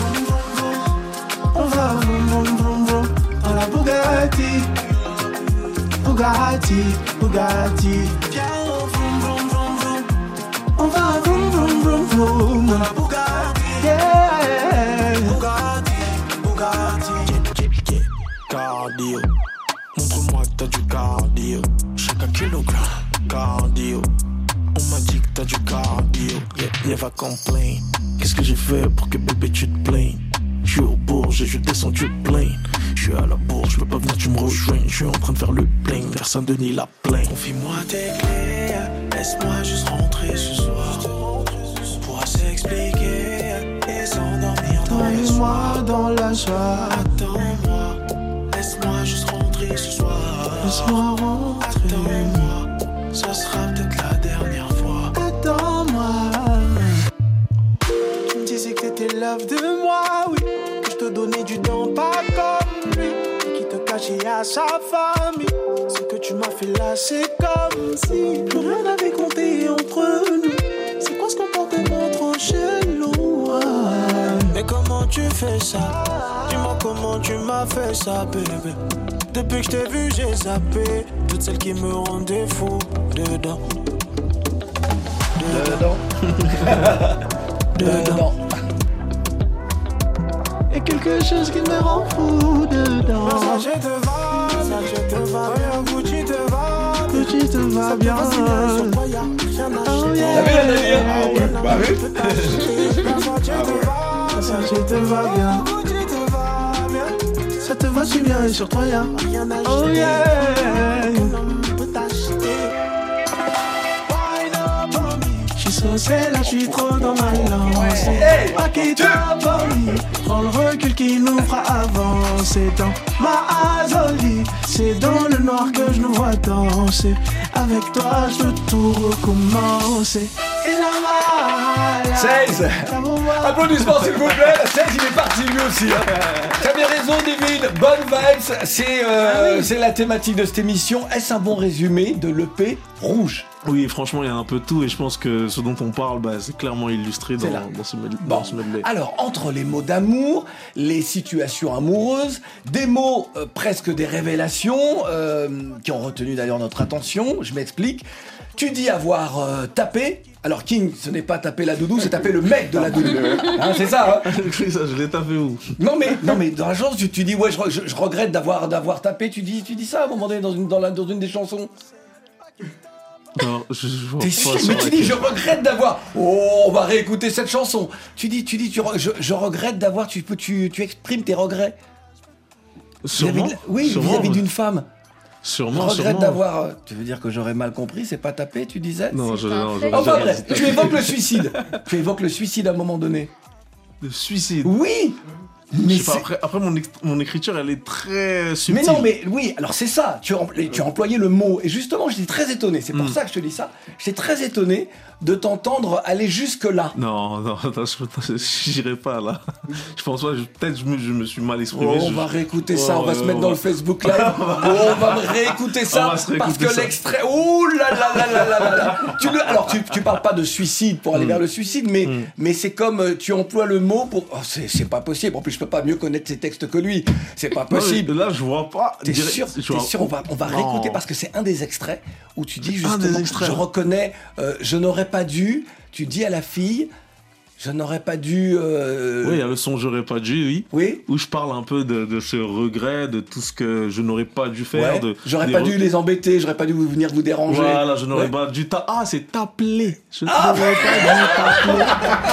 On va vroom vroom vroom vroom dans la Bugatti. Bugatti, Bugatti. Viens, vroom vroom vroom vroom. On va vroom vroom vroom vroom dans la Bugatti. Yeah. Bugatti, Bugatti. Cardio. Montre-moi que t'as du cardio. Chaque kilogramme, cardio. On m'a dit que t'as du cardio. Yeah, never complain. Qu'est-ce que j'ai fait pour que bébé tu te plaignes? Je suis au Bourges et je descends du plane. Je suis à la bourse, je peux pas venir, tu me rejoignes. Je suis en train de faire le plein, vers Saint-Denis la plaine. Confie-moi tes clés, laisse-moi juste rentrer ce soir. On pourra s'expliquer et s'endormir dans la soirée. dans la joie. Attends-moi, laisse-moi juste rentrer ce soir. Laisse-moi rentrer. Attends-moi, ce sera peut-être la dernière fois. Attends-moi. Tu me disais que t'étais love de moi, oui. Que je te donnais du temps, pas comme lui. Et qui te cachait à sa famille. Ce que tu m'as fait là, c'est comme si plus rien n'avait compté entre nous. C'est quoi ce comportement trop chelou? Mais comment tu fais ça? Dis-moi comment tu m'as fait ça, bébé. Depuis que je t'ai vu, j'ai zappé toutes celles qui me rendaient fou dedans. Dedans. Dedans. Et quelque chose qui me rend fou dedans. Ça je te va, ça je te va bien. Gucci te va, Gucci te va bien. Oh yeah. T'as vu la délire? Ah ouais, bah oui. Ça je te va bien. Ça te va si bien et sur toi y'a oh yeah. C'est là, je suis trop dans ma lance. Hey, pas qui t'a promis. Prends le recul qui nous fera avancer dans ma azolie. C'est dans le noir que je nous vois danser. Avec toi, je veux tout recommencer. Et là, seize. Applaudissements s'il vous plaît. seize, il est parti lui aussi. Hein. T'avais raison, David. Bonne vibes. C'est euh, ah oui. c'est la thématique de cette émission. Est-ce un bon résumé de l'E P Rouge? Oui, franchement, il y a un peu de tout et je pense que ce dont on parle, bah, c'est clairement illustré dans, dans ce medley. Bon. Alors, entre les mots d'amour, les situations amoureuses, des mots euh, presque des révélations euh, qui ont retenu d'ailleurs notre attention, je m'explique. Tu dis avoir euh, tapé. Alors King, ce n'est pas taper la doudou, c'est taper le mec de la doudou. Hein, c'est ça, hein? Oui, ça, je l'ai tapé où? Non mais, non mais dans la chanson, tu, tu dis ouais, je, je, je regrette d'avoir, d'avoir tapé. Tu dis, tu dis ça à un moment donné dans une, dans la, dans une des chansons. Non, je, je T'es sûr? Mais tu dis je regrette d'avoir. Oh, on va réécouter cette chanson. Tu dis, tu dis, tu re... je, je regrette d'avoir. Tu peux, tu, tu exprimes tes regrets. Sûrement. Vis-à-vis de... Oui, sûrement, vis-à-vis d'une femme. Sûrement. Je regrette sûrement. d'avoir. Tu veux dire que j'aurais mal compris? C'est pas tapé, tu disais? Non, je. Non, je enfin bref, tu évoques le suicide. Tu évoques le suicide à un moment donné. Le suicide? Oui. Mais je sais pas, après, après mon, ex- mon écriture, elle est très subtile. Mais non, mais oui, alors c'est ça. Tu as, tu as employé le mot. Et justement, j'étais très étonné. C'est pour mm. ça que je te dis ça. J'étais très étonné de t'entendre aller jusque-là. Non, non, attends, je n'irai pas là. Je pense pas, je, peut-être je me, je me suis mal exprimé. Oh, on je, va réécouter oh, ça, on va ouais, se mettre ouais. dans le Facebook Live. Oh, on va réécouter ça. On va se réécouter parce que ça. l'extrait. Ouh là là là là là là là. Tu le... Alors, tu, tu parles pas de suicide pour aller mm. vers le suicide, mais, mm. mais c'est comme tu emploies le mot pour. Oh, c'est, c'est pas possible. En plus, je peux pas mieux connaître ses textes que lui. C'est pas possible. Non, là, je vois pas. T'es direct, sûr? T'es vois... sûr? On va, on va réécouter parce que c'est un des extraits où tu dis un justement. Des extraits. Je reconnais, euh, je n'aurais pas dû. Tu dis à la fille, je n'aurais pas dû... Euh... Oui, il y a le son « J'aurais pas dû », oui. Oui. Où je parle un peu de, de ce regret, de tout ce que je n'aurais pas dû faire. Ouais. De, j'aurais pas re... dû les embêter, j'aurais pas dû venir vous déranger. Voilà, je n'aurais ouais. pas dû... Ta... Ah, c'est t'appeler. Je ah n'aurais pas dû t'appeler.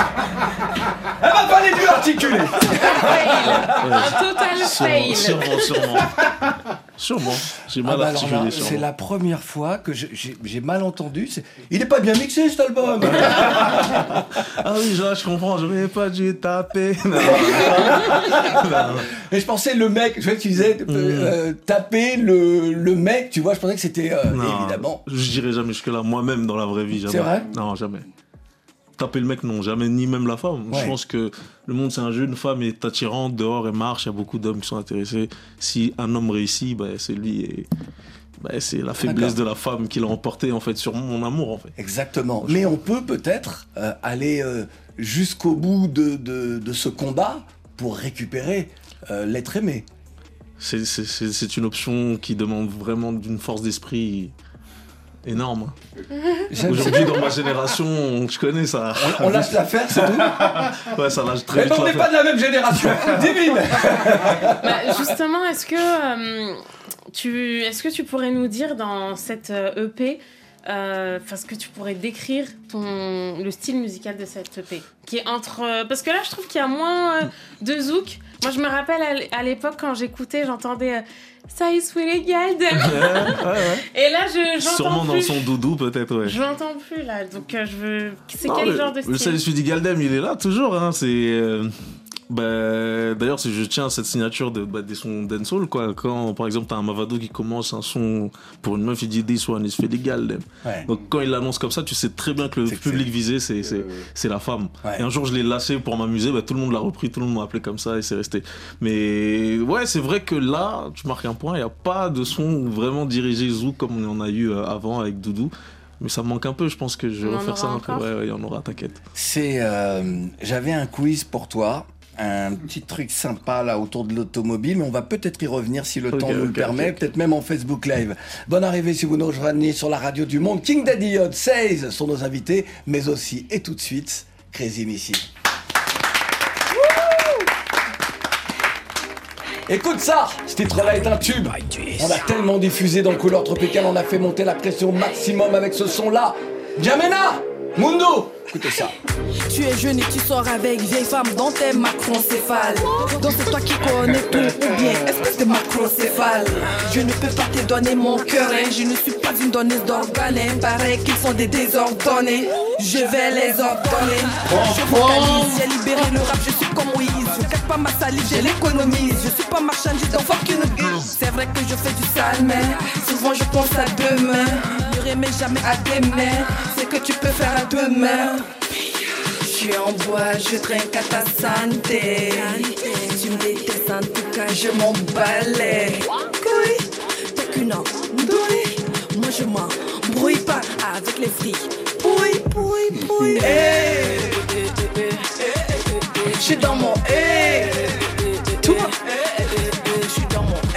Elle m'a pas les dû articuler. Fail. Un total fail. Sûrement, sûrement. Sûrement. J'ai mal ah bah articulé. alors là, c'est la première fois que je, j'ai, j'ai mal entendu. C'est... Il n'est pas bien mixé cet album. Ah oui, là, je comprends. Je n'aurais pas dû taper. Non, non, non. Mais je pensais le mec. Je vois que tu disais euh, mm. taper le, le mec. Tu vois, je pensais que c'était euh, non, évidemment. Je dirais jamais jusque-là. Moi-même dans la vraie vie, jamais. C'est vrai ? Non, jamais. Taper le mec, non, jamais, ni même la femme. Ouais. Je pense que le monde, c'est un jeu, une femme est attirante, dehors, elle marche, il y a beaucoup d'hommes qui sont intéressés. Si un homme réussit, bah, c'est lui et bah, c'est la faiblesse D'accord. de la femme qui l'a emporté en fait, sur mon amour. En fait. Exactement. Mais on peut peut-être euh, aller euh, jusqu'au bout de, de, de ce combat pour récupérer euh, l'être aimé. C'est, c'est, c'est, c'est une option qui demande vraiment d'une force d'esprit énorme. Aujourd'hui, dans ma génération, je connais ça. On, on lâche l'affaire, c'est tout. Ouais, ça lâche très vite. Mais on n'est pas de la même génération. Divine. Bah, justement, est-ce que euh, tu, est-ce que tu pourrais nous dire dans cette E P, euh, enfin, ce que tu pourrais décrire ton, le style musical de cette E P, qui est entre, euh, parce que là, je trouve qu'il y a moins euh, de zouk. Moi, je me rappelle à l'époque quand j'écoutais, j'entendais. Euh, Ça y est, légal. Ouais, ouais, ouais. Et là, je, j'entends Sûrement plus. dans son doudou, peut-être, ouais. Je l'entends plus, là. Donc, euh, je veux... C'est non, quel le, genre de style? Le Ça y est, Galdem, il est là, toujours. Hein. C'est... Euh... Bah, d'ailleurs, je tiens à cette signature de, bah, des sons dancehall, quoi. Quand, par exemple, t'as un Mavado qui commence un son pour une meuf, il dit This one is Feli Galdem. Ouais. Donc, quand il l'annonce comme ça, tu sais très bien que le c'est public que visé, c'est, c'est, euh... c'est la femme. Ouais. Et un jour, je l'ai lâché pour m'amuser, bah, tout le monde l'a repris, tout le monde m'a appelé comme ça et c'est resté. Mais ouais, c'est vrai que là, tu marques un point, il n'y a pas de son vraiment dirigé zouk comme on en a eu avant avec Doudou. Mais ça me manque un peu, je pense que je vais refaire ça un peu. Ouais, ouais, il y en aura, t'inquiète. C'est, euh, j'avais un quiz pour toi. Un petit truc sympa là autour de l'automobile, mais on va peut-être y revenir si le okay, temps nous okay, le permet, okay. peut-être même en Facebook Live. Bonne arrivée si vous nous rejoignez sur la radio du monde. King Daddy Yacht, seize sont nos invités, mais aussi et tout de suite, Crazy Missy. Écoute ça, ce titre-là est un tube. On a tellement diffusé dans Couleur Tropicale, on a fait monter la pression au maximum avec ce son-là. Jamena, Mundo, écoutez ça. Tu es jeune et tu sors avec vieille femme dont t'es macroncéphale. Donc c'est toi qui connais tout ou bien espèce de macrocéphale. Je ne peux pas te donner mon cœur, hein. Je ne suis pas une donneuse d'organes, hein. Paraît qu'ils sont des désordonnés. Je vais les ordonner. Je vocalise, j'ai libéré le rap, je suis comme Moïse. Je cache pas ma salive, je l'économise. Je suis pas marchandise, donc fuck une gueule. C'est vrai que je fais du sale, mais souvent je pense à demain. Ne remets jamais à demain. C'est que tu peux faire à demain. Je suis en bois, je trinque à ta santé. Tu me détestes, en tout cas, je m'en balais. Oui, t'es qu'une andouille. Moi, je m'en brouille pas avec les frics. Oui, oui, oui. Je suis dans mon hey. Toi, je suis dans mon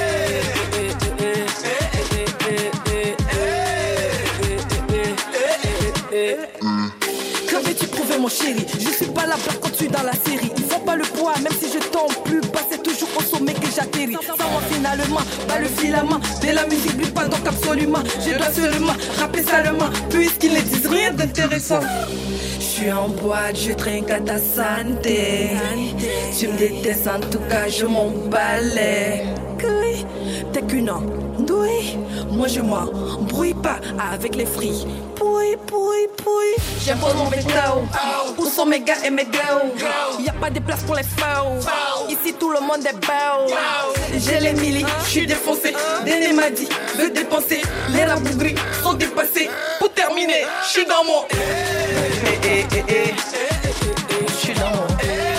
mon chéri, je suis pas la blague quand tu es dans la série. Ils font pas le poids, même si je tombe plus bas, c'est toujours au sommet que j'atterris. Sans moi finalement, pas le filament de la musique plus pas donc absolument. Je dois seulement rappeler seulement, puisqu'ils ne disent rien d'intéressant. Je suis en boîte, je trinque à ta santé. Tu me détestes, en tout cas, je m'en balais. T'es qu'une andouille, moi je m'en brouille pas avec les fris. Pouille, pouille, pouille. J'impose mon veto. Où sont mes gars et mes girls? Y'a pas de place pour les faux. Ici tout le monde est beau. J'ai les milli, j'suis défoncé. Déné m'a dit, veut dépenser. Les rabougris sont dépassés. Pour terminer, j'suis dans mon eh, eh, eh, eh. J'suis dans mon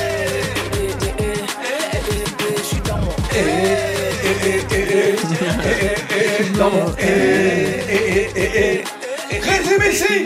J'suis dans mon dans mon eh, eh, eh, eh. Résumé ici.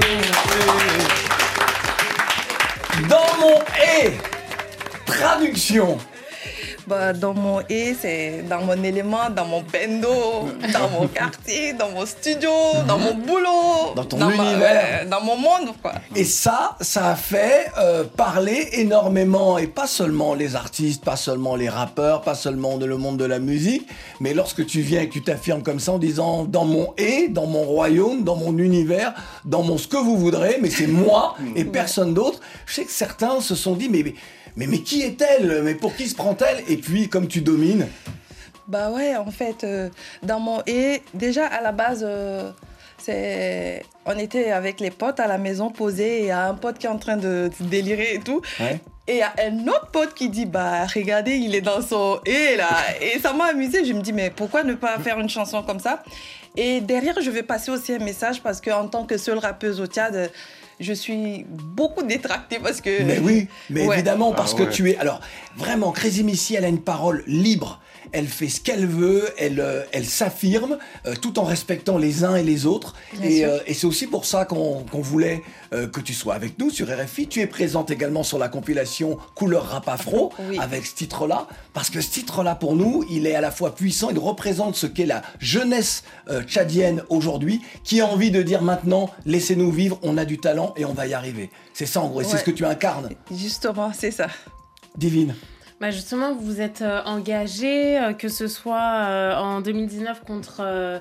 Dans mon et traduction. Bah, dans mon et, c'est dans mon élément, dans mon bendo, dans mon quartier, dans mon studio, dans mon boulot, dans ton dans univers, ma, euh, dans mon monde, quoi. Et ça, ça a fait euh, parler énormément, et pas seulement les artistes, pas seulement les rappeurs, pas seulement de le monde de la musique, mais lorsque tu viens et que tu t'affirmes comme ça en disant dans mon et, dans mon royaume, dans mon univers, dans mon ce que vous voudrez, mais c'est moi et personne d'autre. Je sais que certains se sont dit mais, mais Mais, mais qui est-elle? Mais pour qui se prend-elle? Et puis, comme tu domines, Bah ouais, en fait, euh, dans mon... Et déjà, à la base, euh, c'est... on était avec les potes à la maison posés, et il y a un pote qui est en train de délirer et tout. Ouais. Et il y a un autre pote qui dit, bah regardez, il est dans son et là. Et ça m'a amusée. Je me dis, mais pourquoi ne pas faire une chanson comme ça? Et derrière, je vais passer aussi un message parce qu'en tant que seule rappeuse au Tchad, je suis beaucoup détractée parce que... Mais oui, mais ouais. évidemment, parce ah ouais. que tu es... Alors, vraiment, Crazy Missy, elle a une parole libre. Elle fait ce qu'elle veut, elle, euh, elle s'affirme, euh, tout en respectant les uns et les autres. Et, euh, et c'est aussi pour ça qu'on, qu'on voulait euh, que tu sois avec nous sur R F I. Tu es présente également sur la compilation Couleur Rap Afro, oui. avec ce titre-là. Parce que ce titre-là, pour nous, il est à la fois puissant, il représente ce qu'est la jeunesse euh, tchadienne aujourd'hui, qui a envie de dire maintenant, laissez-nous vivre, on a du talent et on va y arriver. C'est ça en gros, et ouais. c'est ce que tu incarnes. Justement, c'est ça. Divine. Bah justement, vous vous êtes euh, engagé, euh, que ce soit euh, en deux mille dix-neuf contre euh,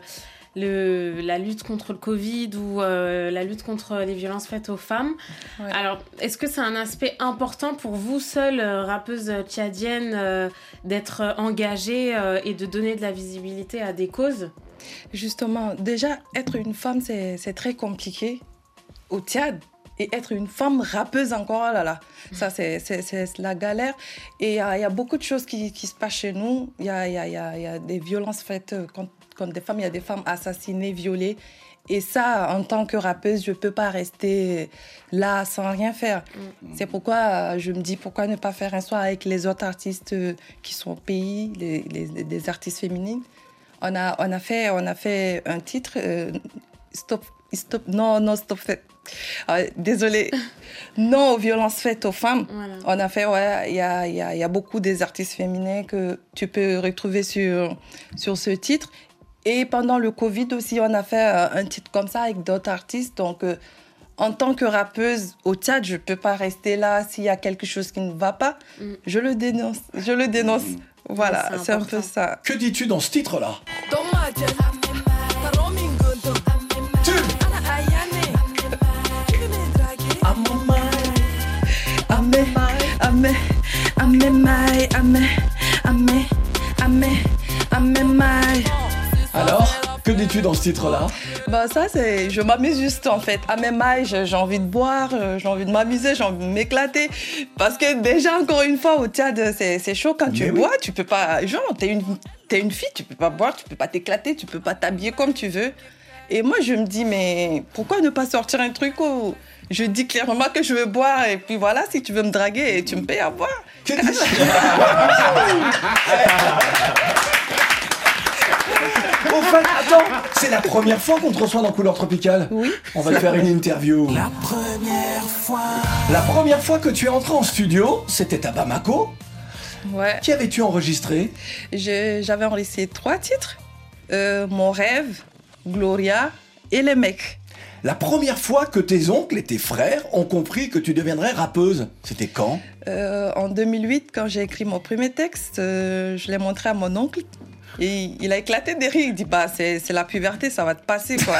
le, la lutte contre le Covid ou euh, la lutte contre les violences faites aux femmes. Ouais. Alors, est-ce que c'est un aspect important pour vous, seule euh, rappeuse tchadienne, euh, d'être engagée euh, et de donner de la visibilité à des causes ? Justement, déjà, être une femme, c'est, c'est très compliqué au Tchad. Et être une femme rappeuse encore, oh là là, ça c'est, c'est, c'est la galère. Et il y, y a beaucoup de choses qui, qui se passent chez nous. Il y a, y, a, y, a, y a des violences faites contre, contre des femmes, il y a des femmes assassinées, violées. Et ça, en tant que rappeuse, je ne peux pas rester là sans rien faire. Mm. C'est pourquoi je me dis, pourquoi ne pas faire un soir avec les autres artistes qui sont au pays, les, les, les artistes féminines. On a, on a, fait, on a fait un titre, euh, Stop, stop, non, non, stop, fait. Euh, désolée, non aux violences faites aux femmes. Voilà. On a fait, ouais, il y a, y, a, y a beaucoup des artistes féminins que tu peux retrouver sur, sur ce titre. Et pendant le Covid aussi, on a fait euh, un titre comme ça avec d'autres artistes. Donc, euh, en tant que rappeuse au Tchad, je ne peux pas rester là s'il y a quelque chose qui ne va pas. Mm. Je le dénonce, je le dénonce. Mm. Voilà, c'est, c'est un peu ça. Que dis-tu dans ce titre-là ? Alors, que dis-tu dans ce titre-là ? Bah ça, c'est, je m'amuse juste en fait. À mes mailles, j'ai envie de boire, j'ai envie de m'amuser, j'ai envie de m'éclater. Parce que déjà, encore une fois, au Tchad, c'est, c'est chaud quand tu mais bois. Oui. Tu peux pas, genre, t'es une, t'es une fille, tu peux pas boire, tu peux pas t'éclater, tu peux pas t'habiller comme tu veux. Et moi, je me dis, mais pourquoi ne pas sortir un truc où je dis clairement que je veux boire et puis voilà, si tu veux me draguer, tu me payes à boire. Au fait, attends, c'est la première fois qu'on te reçoit dans Couleur Tropicale. Oui. On va te faire une interview. La première fois. La première fois que tu es entré en studio, c'était à Bamako. Ouais. Qui avais-tu enregistré ? Je, J'avais enregistré trois titres. Euh, Mon rêve, Gloria et Les mecs. La première fois que tes oncles et tes frères ont compris que tu deviendrais rappeuse, c'était quand ? euh, En deux mille huit, quand j'ai écrit mon premier texte, euh, je l'ai montré à mon oncle. Et il a éclaté de rire. Il dit, bah, c'est, c'est la puberté, ça va te passer, quoi.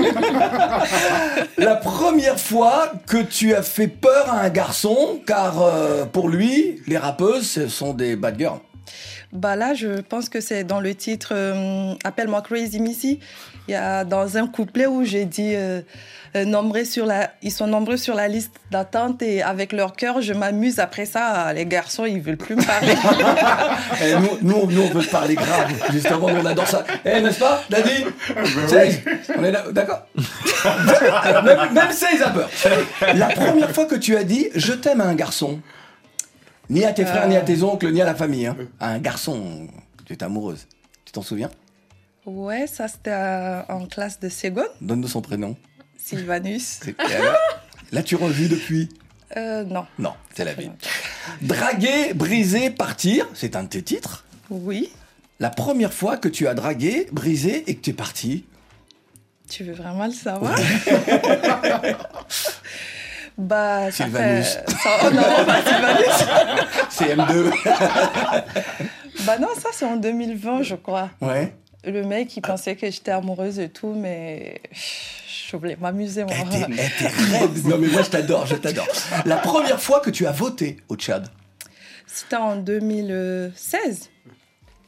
La première fois que tu as fait peur à un garçon, car euh, pour lui, les rappeuses, ce sont des bad girls. Bah là, je pense que c'est dans le titre euh, « Appelle-moi Crazy Missy ». Il y a dans un couplet où j'ai dit euh, euh, nombreux sur la, ils sont nombreux sur la liste d'attente et avec leur cœur, je m'amuse. Après ça, les garçons, ils veulent plus me parler. Et nous, nous, nous, on veut te parler grave. Justement, on adore ça. Eh, hey, n'est-ce pas, Daddy? Seize. On est là, d'accord. Même, même Seize a peur. La première fois que tu as dit « Je t'aime » à un garçon, ni à tes frères, euh... ni à tes oncles, ni à la famille, hein, à un garçon, tu étais amoureuse. Tu t'en souviens? Ouais, ça c'était euh, en classe de seconde. Donne-nous son prénom. Sylvanus. L'as-tu revu depuis? euh, Non. Non, c'est la vie. Draguer, briser, partir, c'est un de tes titres? Oui. La première fois que tu as dragué, brisé et que tu es parti? Tu veux vraiment le savoir? Ouais. Bah, ça Sylvanus. Fait... Ça... Oh non, pas Sylvanus. C'est M deux. Bah non, ça c'est en deux mille vingt, je crois. Ouais. Le mec, il pensait que j'étais amoureuse et tout, mais je voulais m'amuser, moi. Elle était raide. Non, mais moi, je t'adore, je t'adore. La première fois que tu as voté au Tchad? C'était en deux mille seize.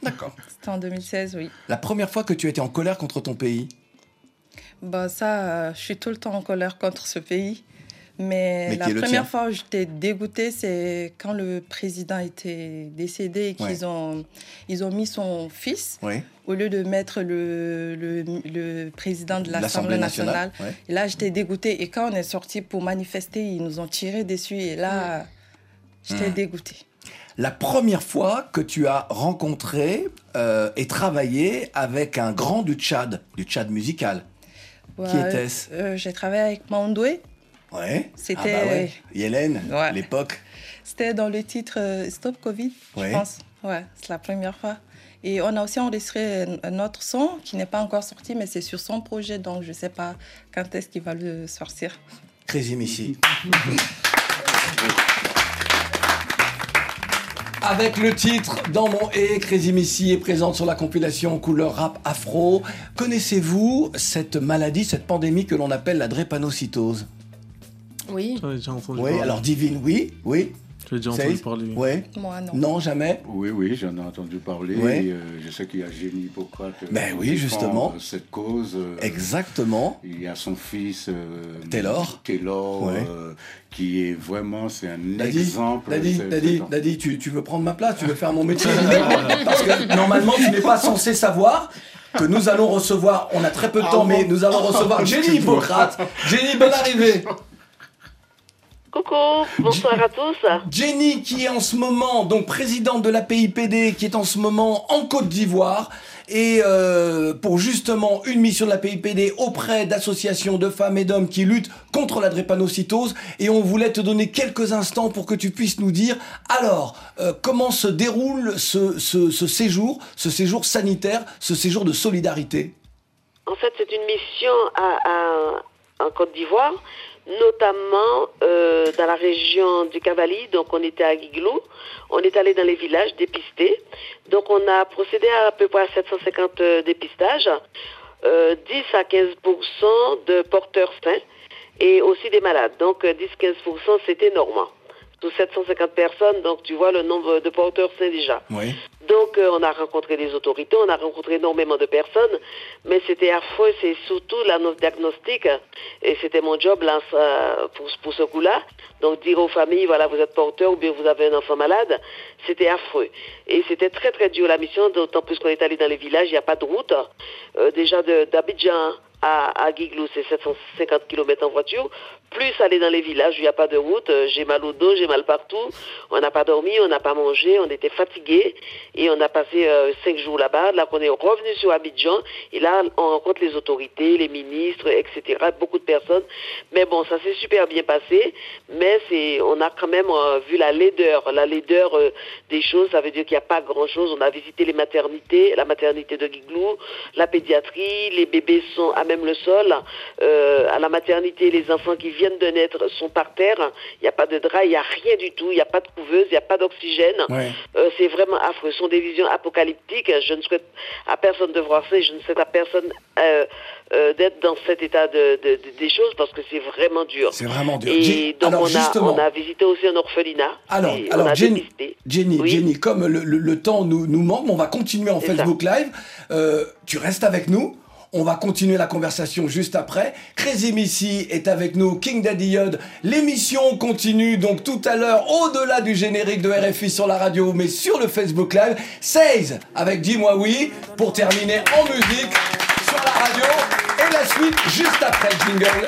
D'accord. C'était en deux mille seize, oui. La première fois que tu étais en colère contre ton pays? Bah ça, euh, je suis tout le temps en colère contre ce pays. Mais, Mais la première fois où j'étais dégoûtée, c'est quand le président était décédé et qu'ils Ouais. ont, ils ont mis son fils Oui. au lieu de mettre le, le, le président de l'Assemblée L'Assemblée nationale. nationale, ouais. Et là, j'étais dégoûtée. Et quand on est sorti pour manifester, ils nous ont tiré dessus. Et là, j'étais Mmh. dégoûtée. La première fois que tu as rencontré euh, et travaillé avec un grand du Tchad, du Tchad musical, qui Ouais, était-ce? euh, J'ai travaillé avec Maondoué. Ouais. C'était- Ah bah ouais. Hélène, Ouais. à l'époque. C'était dans le titre euh, Stop Covid, Ouais. je pense. Ouais, c'est la première fois. Et on a aussi enregistré un, un autre son qui n'est pas encore sorti, mais c'est sur son projet, donc je ne sais pas quand est-ce qu'il va le sortir. Crazy Missy. Avec le titre Dans mon et, Crazy Missy est présente sur la compilation Couleur Rap Afro. Connaissez-vous cette maladie, cette pandémie que l'on appelle la drépanocytose? Oui. J'en ai déjà entendu Oui, parler. alors Divine, oui, oui. J'ai déjà Saïd entendu parler. oui. Ouais. Moi, non. Non, jamais. Oui, oui, j'en ai entendu parler. Ouais. Et, euh, je sais qu'il y a Génie Hippocrate. euh, Ben qui oui, défend, justement. euh, cette cause. euh, Exactement. Il y a son fils euh, Taylor. Taylor, Ouais. euh, qui est vraiment, c'est un Dadi, exemple. Dadi, c'est- Dadi, c'est- Dadi, tu, tu veux prendre ma place? Tu veux faire mon métier? Parce que normalement, tu n'es pas censé savoir que nous allons recevoir, on a très peu de temps, mais nous allons recevoir Génie Hippocrate. Génie, bonne arrivée. Coucou, bonsoir à tous. Jenny qui est en ce moment donc présidente de l'A P I P D, qui est en ce moment en Côte d'Ivoire et euh, pour justement une mission de l'A P I P D auprès d'associations de femmes et d'hommes qui luttent contre la drépanocytose, et on voulait te donner quelques instants pour que tu puisses nous dire alors euh, comment se déroule ce, ce, ce séjour, ce séjour sanitaire, ce séjour de solidarité. En fait, c'est une mission à, à- en Côte d'Ivoire, notamment euh, dans la région du Cavali. Donc, on était à Guiglou. On est allé dans les villages dépister. Donc, on a procédé à à peu près à sept cent cinquante euh, dépistages, euh, dix à quinze pour cent de porteurs sains et aussi des malades. Donc, euh, dix à quinze pour cent, c'est énorme. Sous sept cent cinquante personnes, donc tu vois le nombre de porteurs sains déjà. Oui. Donc, euh, on a rencontré des autorités, on a rencontré énormément de personnes, mais c'était affreux, c'est surtout la diagnostic, et c'était mon job là, ça, pour, pour ce coup-là. Donc, dire aux familles, voilà, vous êtes porteur ou bien vous avez un enfant malade, c'était affreux. Et c'était très, très dur la mission, d'autant plus qu'on est allé dans les villages, il n'y a pas de route. Euh, déjà, de- d'Abidjan à, à Guiglou, c'est sept cent cinquante kilomètres en voiture. Plus aller dans les villages où il n'y a pas de route, euh, j'ai mal au dos, j'ai mal partout. On n'a pas dormi, on n'a pas mangé, on était fatigués. Et on a passé euh, cinq jours là-bas. Là, on est revenu sur Abidjan. Et là, on rencontre les autorités, les ministres, et cetera. Beaucoup de personnes. Mais bon, ça s'est super bien passé. Mais c'est, on a quand même euh, vu la laideur. La laideur euh, des choses, ça veut dire qu'il n'y a pas grand-chose. On a visité les maternités, la maternité de Guiglou, la pédiatrie. Les bébés sont à même le sol. Euh, à la maternité, les enfants qui viennent de naître sont par terre. Il n'y a pas de drap, il n'y a rien du tout. Il n'y a pas de couveuse, il n'y a pas d'oxygène. Ouais. Euh, c'est vraiment affreux. Ce sont des visions apocalyptiques. Je ne souhaite à personne de voir ça et je ne souhaite à personne euh, euh, d'être dans cet état de, de- de- des choses parce que c'est vraiment dur. C'est vraiment dur. Et Jenny, donc alors on, a, justement- on a visité aussi un orphelinat. Alors, Et on alors a Jenny, dépisté. Jenny, Oui. Jenny, comme le, le- le temps nous, nous manque, on va continuer en C'est Facebook Live. Euh, tu restes avec nous. On va continuer la conversation juste après. Crazy Missy est avec nous, King Daddy Yod. L'émission continue donc tout à l'heure, au-delà du générique de R F I sur la radio, mais sur le Facebook Live. seize avec Dis-moi oui, pour terminer en musique sur la radio. Et la suite juste après le jingle.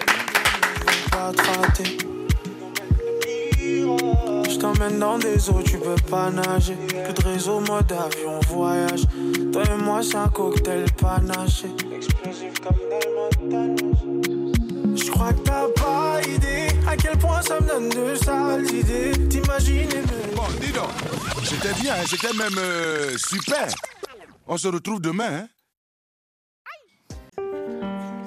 Pas te rater. Je t'emmène dans des eaux, tu peux pas nager. Plus de réseau, mode avion, voyage. Toi et moi, c'est un cocktail panaché. Explosif comme des montagnes. Je crois que t'as pas idée à quel point ça me donne de sales idées. T'imagines Bon, dis donc, c'était bien, hein, c'était même euh, super. On se retrouve demain, hein.